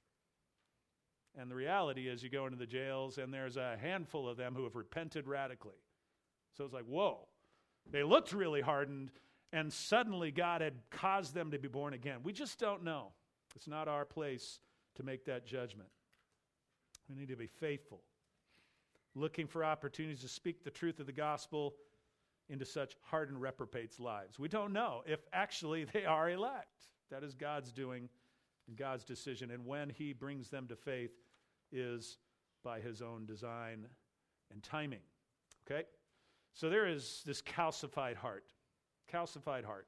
And the reality is you go into the jails and there's a handful of them who have repented radically. So it's like, whoa, they looked really hardened and suddenly God had caused them to be born again. We just don't know. It's not our place to make that judgment. We need to be faithful, looking for opportunities to speak the truth of the gospel into such hardened reprobates' lives. We don't know if actually they are elect. That is God's doing and God's decision. And when he brings them to faith is by his own design and timing. Okay? So there is this calcified heart. Calcified heart.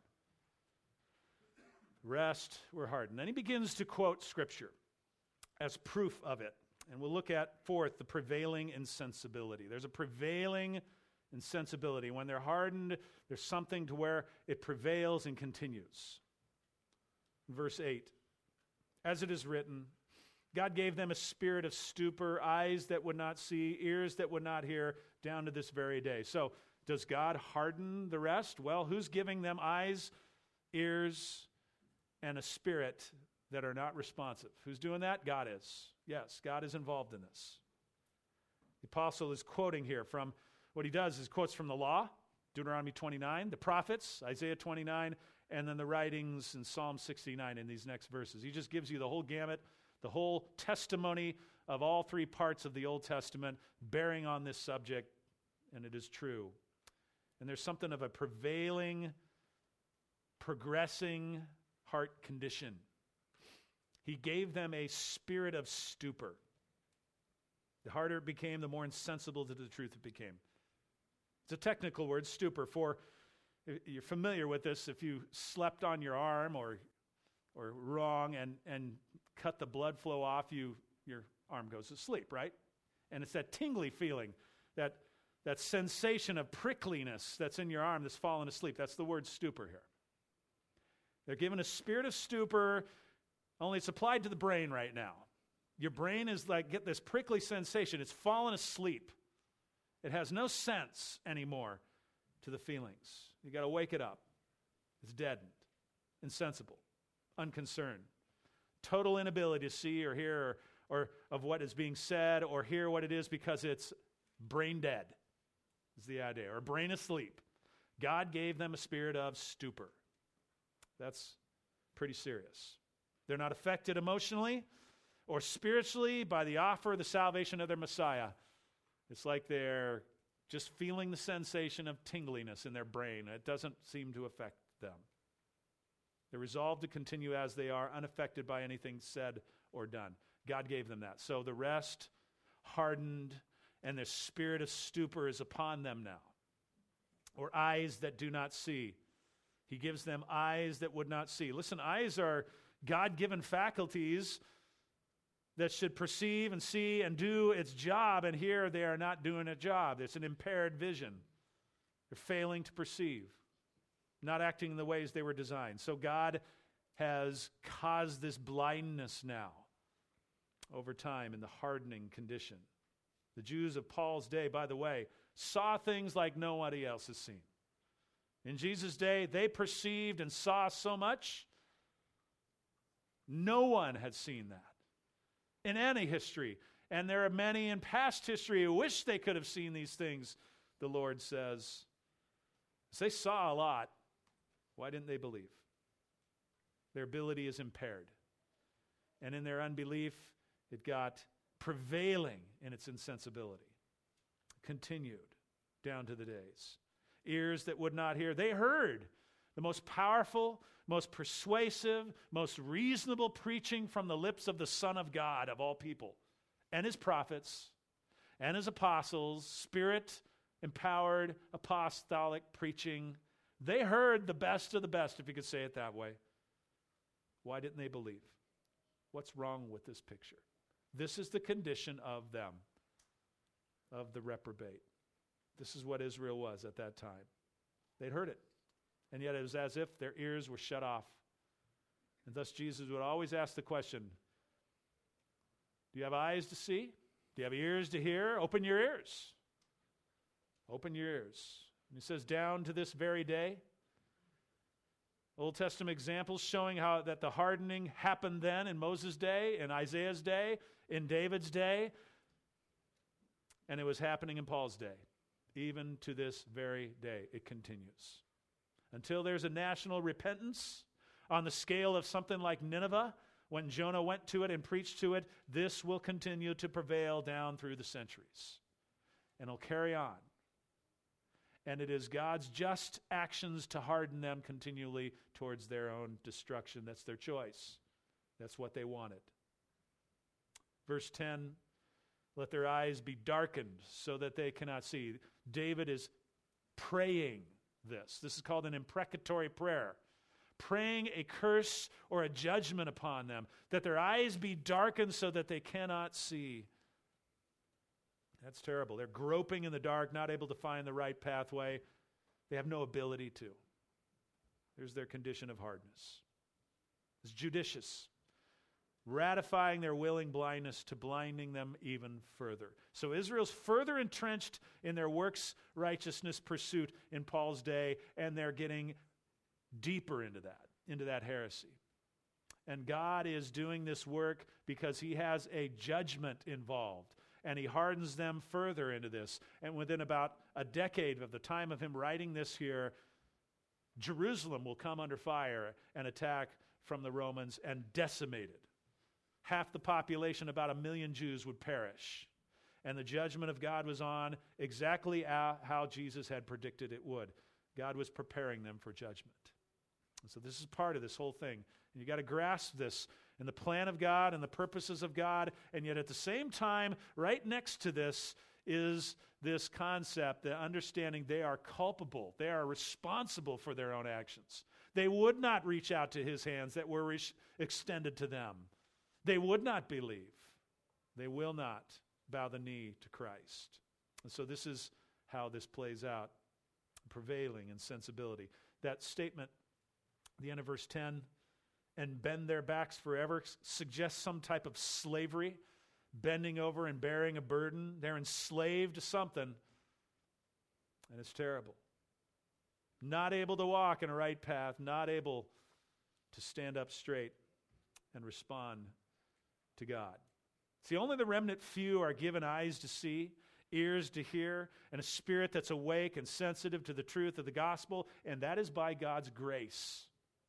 Rest, we're hardened. Then he begins to quote Scripture as proof of it. And we'll look at, fourth, the prevailing insensibility. There's a prevailing insensibility. When they're hardened, there's something to where it prevails and continues. Verse eight, as it is written, God gave them a spirit of stupor, eyes that would not see, ears that would not hear, down to this very day. So, does God harden the rest? Well, who's giving them eyes, ears, and a spirit that are not responsive? Who's doing that? God is. Yes, God is involved in this. The apostle is quoting here from, what he does is quotes from the law, Deuteronomy twenty-nine, the prophets, Isaiah twenty-nine, and then the writings in Psalm sixty-nine in these next verses. He just gives you the whole gamut, the whole testimony of all three parts of the Old Testament bearing on this subject, and it is true. And there's something of a prevailing, progressing heart condition. He gave them a spirit of stupor. The harder it became, the more insensible to the truth it became. It's a technical word, stupor, for you're familiar with this. If you slept on your arm or or wrong and, and cut the blood flow off, you your arm goes to sleep, right? And it's that tingly feeling, that, that sensation of prickliness that's in your arm that's fallen asleep. That's the word stupor here. They're given a spirit of stupor, only it's applied to the brain right now. Your brain is like, get this prickly sensation. It's fallen asleep. It has no sense anymore to the feelings. You got to wake it up. It's deadened, insensible, unconcerned. Total inability to see or hear or, or of what is being said or hear what it is because it's brain dead is the idea, or brain asleep. God gave them a spirit of stupor. That's pretty serious. They're not affected emotionally or spiritually by the offer of the salvation of their Messiah. It's like they're just feeling the sensation of tingliness in their brain. It doesn't seem to affect them. They're resolved to continue as they are, unaffected by anything said or done. God gave them that. So the rest hardened, and their spirit of stupor is upon them now. Or eyes that do not see. He gives them eyes that would not see. Listen, eyes are God-given faculties that should perceive and see and do its job, and here they are not doing a job. It's an impaired vision. They're failing to perceive, not acting in the ways they were designed. So God has caused this blindness now over time in the hardening condition. The Jews of Paul's day, by the way, saw things like nobody else has seen. In Jesus' day, they perceived and saw so much. No one had seen that in any history. And there are many in past history who wish they could have seen these things, the Lord says. They saw a lot. Why didn't they believe? Their ability is impaired. And in their unbelief, it got prevailing in its insensibility. Continued down to the days. Ears that would not hear. They heard the most powerful, most persuasive, most reasonable preaching from the lips of the Son of God of all people, and his prophets, and his apostles, Spirit-empowered apostolic preaching. They heard the best of the best, if you could say it that way. Why didn't they believe? What's wrong with this picture? This is the condition of them, of the reprobate. This is what Israel was at that time. They'd heard it. And yet it was as if their ears were shut off. And thus Jesus would always ask the question, do you have eyes to see? Do you have ears to hear? Open your ears. Open your ears. And he says, down to this very day. Old Testament examples showing how that the hardening happened then in Moses' day, in Isaiah's day, in David's day. And it was happening in Paul's day. Even to this very day, it continues. Until there's a national repentance on the scale of something like Nineveh, when Jonah went to it and preached to it, this will continue to prevail down through the centuries. And it'll carry on. And it is God's just actions to harden them continually towards their own destruction. That's their choice. That's what they wanted. Verse ten, Let their eyes be darkened so that they cannot see. David is praying this. This is called an imprecatory prayer. Praying a curse or a judgment upon them, that their eyes be darkened so that they cannot see. That's terrible. They're groping in the dark, not able to find the right pathway. They have no ability to. There's their condition of hardness. It's judicious, ratifying their willing blindness to blinding them even further. So Israel's further entrenched in their works righteousness pursuit in Paul's day, and they're getting deeper into that, into that heresy. And God is doing this work because he has a judgment involved, and he hardens them further into this. And within about a decade of the time of him writing this here, Jerusalem will come under fire and attack from the Romans and decimate it. Half the population, about a million Jews, would perish. And the judgment of God was on exactly how Jesus had predicted it would. God was preparing them for judgment. And so this is part of this whole thing. And you got to grasp this in the plan of God and the purposes of God. And yet at the same time, right next to this is this concept, the understanding they are culpable. They are responsible for their own actions. They would not reach out to his hands that were re- extended to them. They would not believe. They will not bow the knee to Christ. And so this is how this plays out, prevailing in sensibility. That statement, the end of verse ten, and bend their backs forever, suggests some type of slavery, bending over and bearing a burden. They're enslaved to something, and it's terrible. Not able to walk in a right path, not able to stand up straight and respond to God. See, only the remnant few are given eyes to see, ears to hear, and a spirit that's awake and sensitive to the truth of the gospel, and that is by God's grace.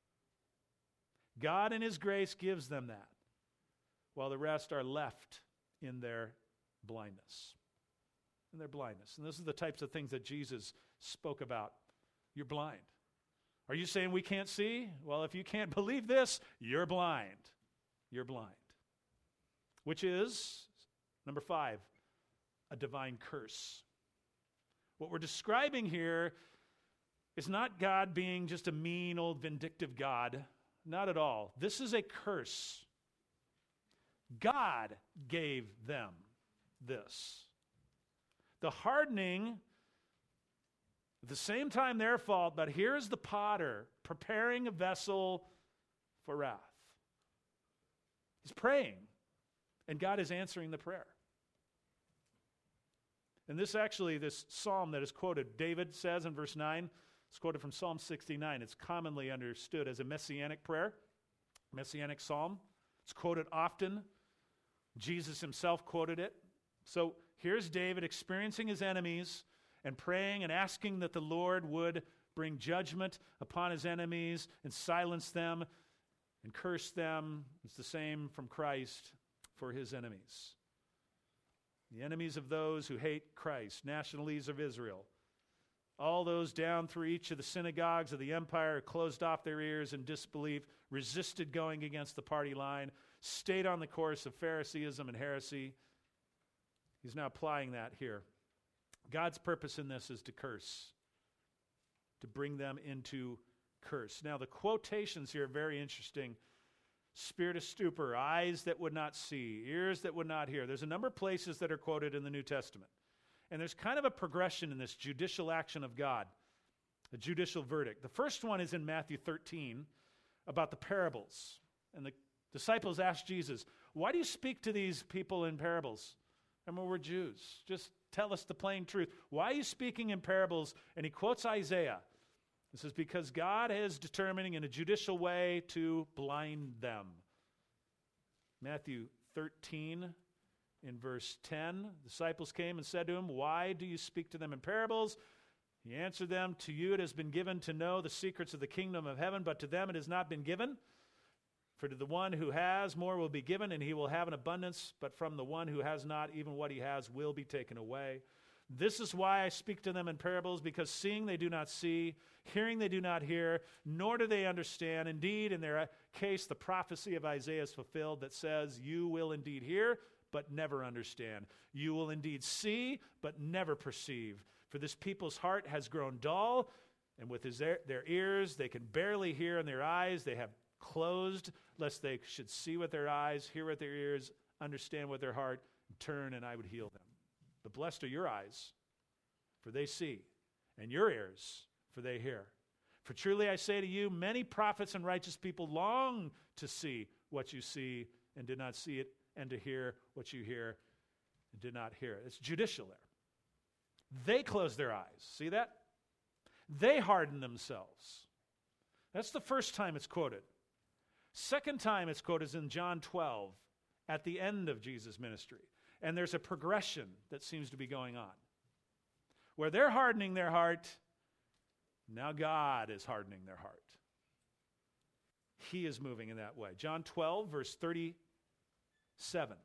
God in his grace gives them that, while the rest are left in their blindness. In their blindness. And those are the types of things that Jesus spoke about. You're blind. Are you saying we can't see? Well, if you can't believe this, you're blind. You're blind. Which is, number five, a divine curse. What we're describing here is not God being just a mean old vindictive God. Not at all. This is a curse. God gave them this. The hardening, at the same time their fault, but here's the potter preparing a vessel for wrath. He's praying, and God is answering the prayer. And this actually, this psalm that is quoted, David says in verse nine, it's quoted from Psalm sixty-nine. It's commonly understood as a messianic prayer, messianic psalm. It's quoted often. Jesus himself quoted it. So here's David experiencing his enemies and praying and asking that the Lord would bring judgment upon his enemies and silence them and curse them. It's the same from Christ for his enemies. The enemies of those who hate Christ, nationalities of Israel. All those down through each of the synagogues of the empire closed off their ears in disbelief, resisted going against the party line, stayed on the course of Phariseeism and heresy. He's now applying that here. God's purpose in this is to curse, to bring them into curse. Now, the quotations here are very interesting. Spirit of stupor, eyes that would not see, ears that would not hear. There's a number of places that are quoted in the New Testament. And there's kind of a progression in this judicial action of God, a judicial verdict. The first one is in Matthew thirteen about the parables. And the disciples asked Jesus, why do you speak to these people in parables? I mean, we're Jews. Just tell us the plain truth. Why are you speaking in parables? And he quotes Isaiah. He says, because God is determining in a judicial way to blind them. Matthew thirteen. In verse ten, disciples came and said to him, why do you speak to them in parables? He answered them, to you it has been given to know the secrets of the kingdom of heaven, but to them it has not been given. For to the one who has, more will be given, and he will have an abundance, but from the one who has not, even what he has will be taken away. This is why I speak to them in parables, because seeing they do not see, hearing they do not hear, nor do they understand. Indeed, in their case, the prophecy of Isaiah is fulfilled that says, you will indeed hear, but never understand. You will indeed see, but never perceive. For this people's heart has grown dull, and with his, their ears they can barely hear, and their eyes they have closed, lest they should see with their eyes, hear with their ears, understand with their heart, and turn, and I would heal them. But blessed are your eyes, for they see, and your ears, for they hear. For truly I say to you, many prophets and righteous people long to see what you see and did not see it, and to hear what you hear and did not hear it. It's judicial there. They close their eyes. See that? They harden themselves. That's the first time it's quoted. Second time it's quoted is in John twelve, at the end of Jesus' ministry. And there's a progression that seems to be going on, where they're hardening their heart. Now God is hardening their heart. He is moving in that way. John twelve, verse thirty-seven.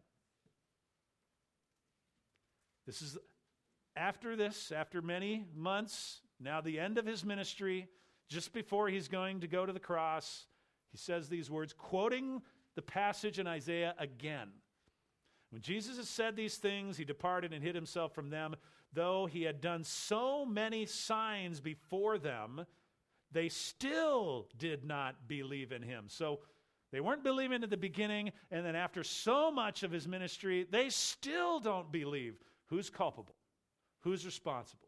This is after this, after many months, now the end of his ministry, just before he's going to go to the cross, he says these words, quoting the passage in Isaiah again. When Jesus had said these things, he departed and hid himself from them. Though he had done so many signs before them, they still did not believe in him. So they weren't believing at the beginning, and then after so much of his ministry, they still don't believe. Who's culpable? Who's responsible?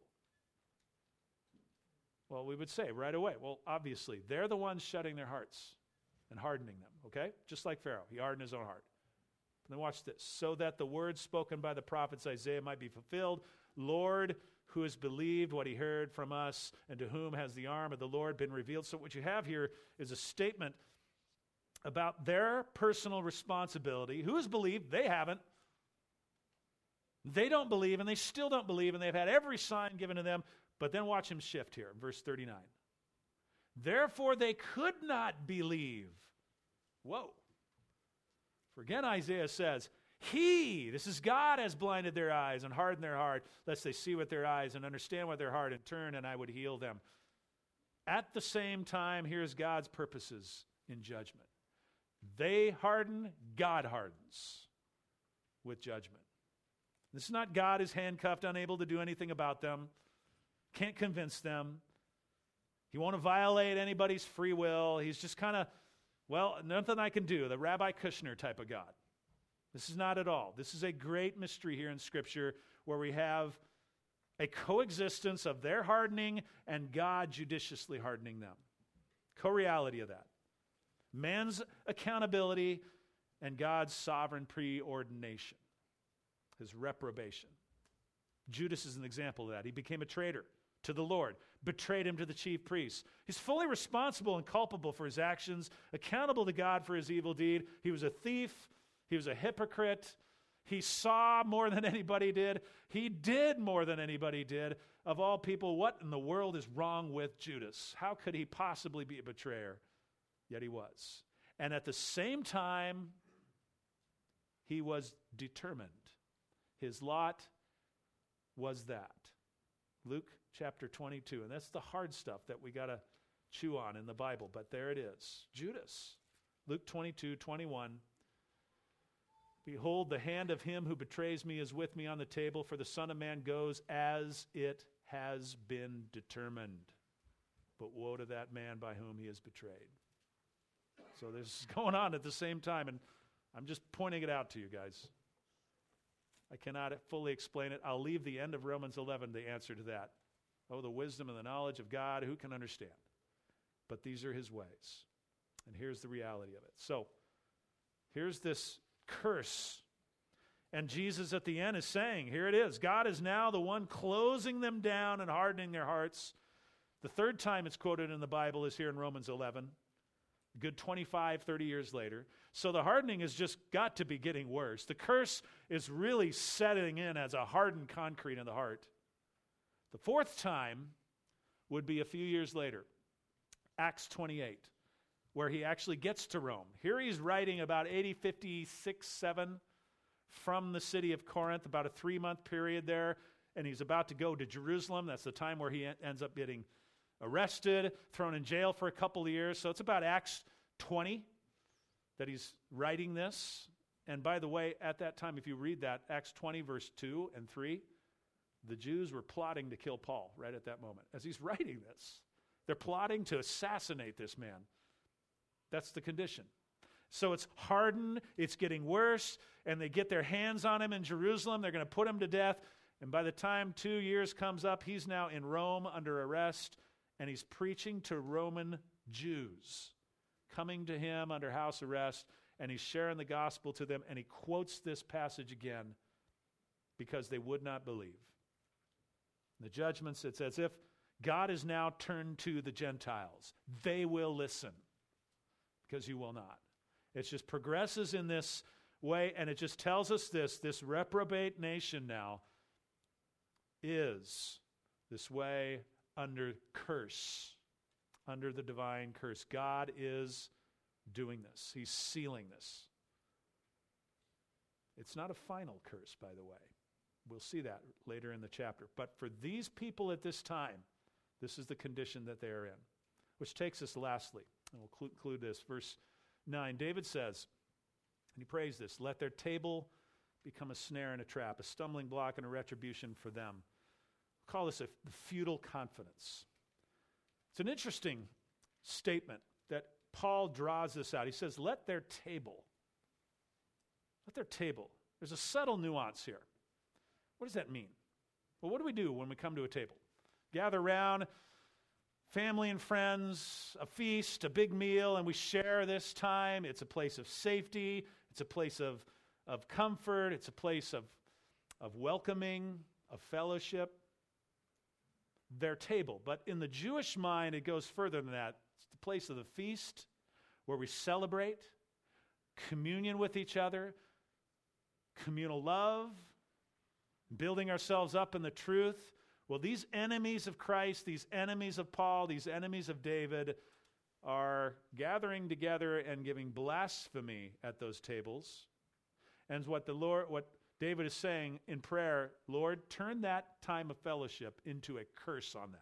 Well, we would say right away, well, obviously, they're the ones shutting their hearts and hardening them, okay? Just like Pharaoh. He hardened his own heart. And then watch this. So that the words spoken by the prophets Isaiah might be fulfilled. Lord, who has believed what he heard from us, and to whom has the arm of the Lord been revealed? So what you have here is a statement about their personal responsibility. Who has believed? They haven't. They don't believe, and they still don't believe, and they've had every sign given to them. But then watch him shift here, verse thirty-nine. Therefore they could not believe. Whoa. For again Isaiah says, He, this is God, has blinded their eyes and hardened their heart, lest they see with their eyes and understand with their heart and turn, and I would heal them. At the same time, here's God's purposes in judgment. They harden, God hardens with judgment. This is not God is handcuffed, unable to do anything about them, can't convince them. He won't violate anybody's free will. He's just kind of, well, nothing I can do, the Rabbi Kushner type of God. This is not at all. This is a great mystery here in Scripture where we have a coexistence of their hardening and God judiciously hardening them. Co-reality of that. Man's accountability and God's sovereign preordination. His reprobation. Judas is an example of that. He became a traitor to the Lord, betrayed him to the chief priests. He's fully responsible and culpable for his actions, accountable to God for his evil deed. He was a thief. He was a hypocrite. He saw more than anybody did. He did more than anybody did. Of all people, what in the world is wrong with Judas? How could he possibly be a betrayer? Yet he was. And at the same time, he was determined. His lot was that. Luke chapter twenty-two. And that's the hard stuff that we got to chew on in the Bible. But there it is. Judas. Luke twenty-two, twenty-one. Behold, the hand of him who betrays me is with me on the table, for the Son of Man goes as it has been determined. But woe to that man by whom he is betrayed. So this is going on at the same time, and I'm just pointing it out to you guys. I cannot fully explain it. I'll leave the end of Romans eleven the answer to that. Oh, the wisdom and the knowledge of God, who can understand? But these are his ways. And here's the reality of it. So, here's this curse. And Jesus at the end is saying, here it is. God is now the one closing them down and hardening their hearts. The third time it's quoted in the Bible is here in Romans eleven. A good twenty-five, thirty years later. So the hardening has just got to be getting worse. The curse is really setting in as a hardened concrete in the heart. The fourth time would be a few years later, Acts twenty-eight, where he actually gets to Rome. Here he's writing about A D fifty-six, seven from the city of Corinth, about a three-month period there, and he's about to go to Jerusalem. That's the time where he ends up getting arrested, thrown in jail for a couple of years. So it's about Acts twenty that he's writing this. And by the way, at that time, if you read that, Acts twenty, verse two and three, the Jews were plotting to kill Paul right at that moment. As he's writing this, they're plotting to assassinate this man. That's the condition. So it's hardened, it's getting worse, and they get their hands on him in Jerusalem. They're going to put him to death. And by the time two years comes up, he's now in Rome under arrest, and he's preaching to Roman Jews, coming to him under house arrest, and he's sharing the gospel to them, and he quotes this passage again because they would not believe. In the judgments, it's as if God is now turned to the Gentiles. They will listen because you will not. It just progresses in this way, and it just tells us this, this reprobate nation now is this way under curse, under the divine curse. God is doing this. He's sealing this. It's not a final curse, by the way. We'll see that later in the chapter. But for these people at this time, this is the condition that they are in. Which takes us lastly, and we'll conclude this, verse nine. David says, and he prays this, let their table become a snare and a trap, a stumbling block and a retribution for them. We'll call this a futile confidence. It's an interesting statement that Paul draws this out. He says, let their table, let their table. There's a subtle nuance here. What does that mean? Well, what do we do when we come to a table? Gather around, family and friends, a feast, a big meal, and we share this time. It's a place of safety. It's a place of, of comfort. It's a place of, of welcoming, of fellowship. Their table. But in the Jewish mind, it goes further than that. It's the place of the feast where we celebrate, communion with each other, communal love, building ourselves up in the truth. Well, these enemies of Christ, these enemies of Paul, these enemies of David are gathering together and giving blasphemy at those tables. And what the Lord, what David is saying in prayer, Lord, turn that time of fellowship into a curse on them,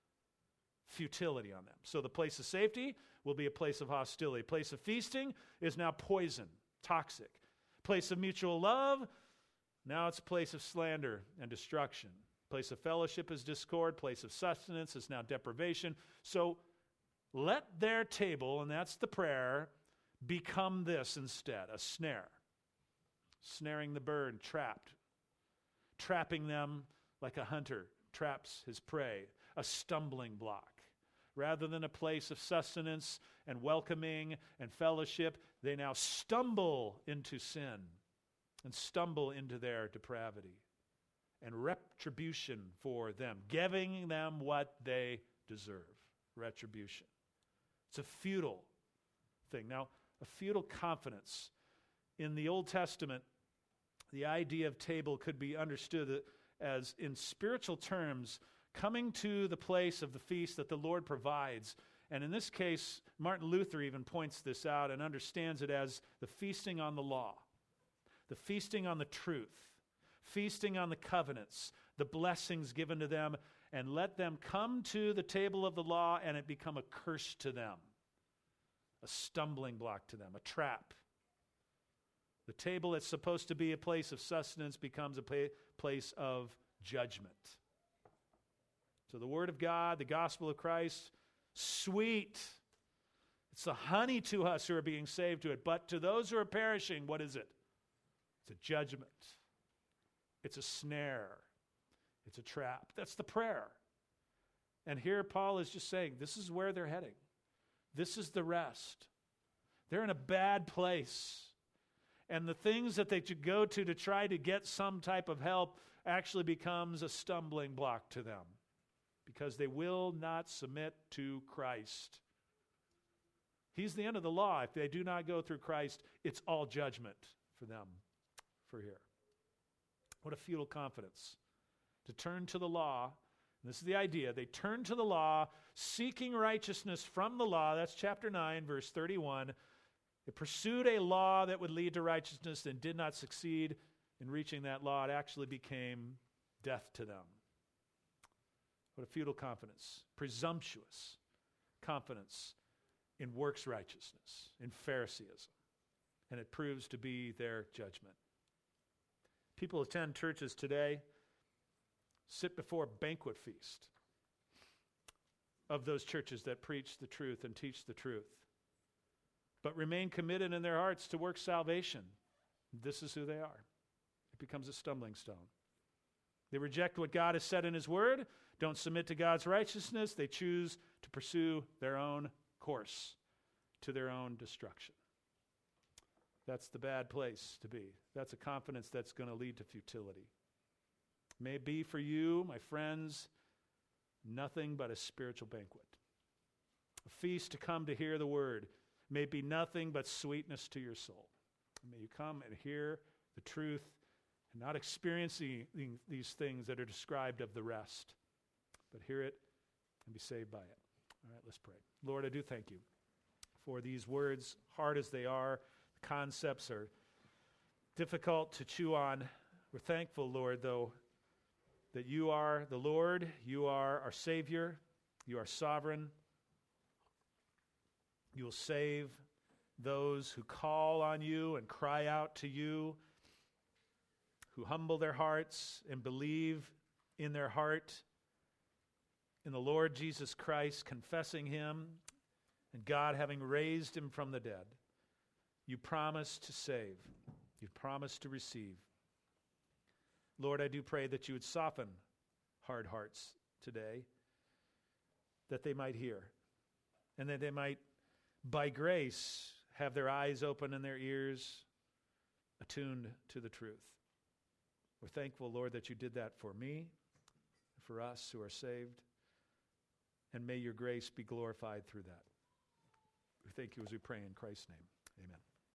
futility on them. So the place of safety will be a place of hostility. Place of feasting is now poison, toxic. Place of mutual love, now it's a place of slander and destruction. Place of fellowship is discord. Place of sustenance is now deprivation. So let their table, and that's the prayer, become this instead, a snare. Snaring the bird, trapped. Trapping them like a hunter traps his prey. A stumbling block. Rather than a place of sustenance and welcoming and fellowship, they now stumble into sin and stumble into their depravity and retribution for them, giving them what they deserve. Retribution. It's a futile thing. Now, a futile confidence. In the Old Testament, the idea of table could be understood as, in spiritual terms, coming to the place of the feast that the Lord provides. And in this case, Martin Luther even points this out and understands it as the feasting on the law, the feasting on the truth, feasting on the covenants, the blessings given to them, and let them come to the table of the law and it become a curse to them, a stumbling block to them, a trap. The table that's supposed to be a place of sustenance becomes a pa- place of judgment. So the Word of God, the gospel of Christ, sweet. It's the honey to us who are being saved to it. But to those who are perishing, what is it? It's a judgment. It's a snare. It's a trap. That's the prayer. And here Paul is just saying, this is where they're heading. This is the rest. They're in a bad place. And the things that they should go to to try to get some type of help actually becomes a stumbling block to them because they will not submit to Christ. He's the end of the law. If they do not go through Christ, it's all judgment for them for here. What a futile confidence. To turn to the law, and this is the idea, they turn to the law, seeking righteousness from the law. That's chapter nine, verse thirty-one. It pursued a law that would lead to righteousness and did not succeed in reaching that law. It actually became death to them. What a futile confidence. Presumptuous confidence in works righteousness, in Phariseeism. and it proves to be their judgment. People attend churches today, sit before a banquet feast of those churches that preach the truth and teach the truth, but remain committed in their hearts to work salvation. This is who they are. It becomes a stumbling stone. They reject what God has said in His Word, don't submit to God's righteousness. They choose to pursue their own course to their own destruction. That's the bad place to be. That's a confidence that's going to lead to futility. May it be for you, my friends, nothing but a spiritual banquet. A feast to come to hear the Word. May it be nothing but sweetness to your soul. May you come and hear the truth and not experience the, the, these things that are described of the rest, but hear it and be saved by it. All right, let's pray. Lord, I do thank you for these words, hard as they are. The concepts are difficult to chew on. We're thankful, Lord, though, that you are the Lord, you are our Savior, you are sovereign. You will save those who call on you and cry out to you, who humble their hearts and believe in their heart in the Lord Jesus Christ, confessing Him, and God having raised Him from the dead. You promise to save. You promise to receive. Lord, I do pray that you would soften hard hearts today, that they might hear, and that they might, by grace, have their eyes open and their ears attuned to the truth. We're thankful, Lord, that you did that for me, for us who are saved, and may your grace be glorified through that. We thank you as we pray in Christ's name. Amen.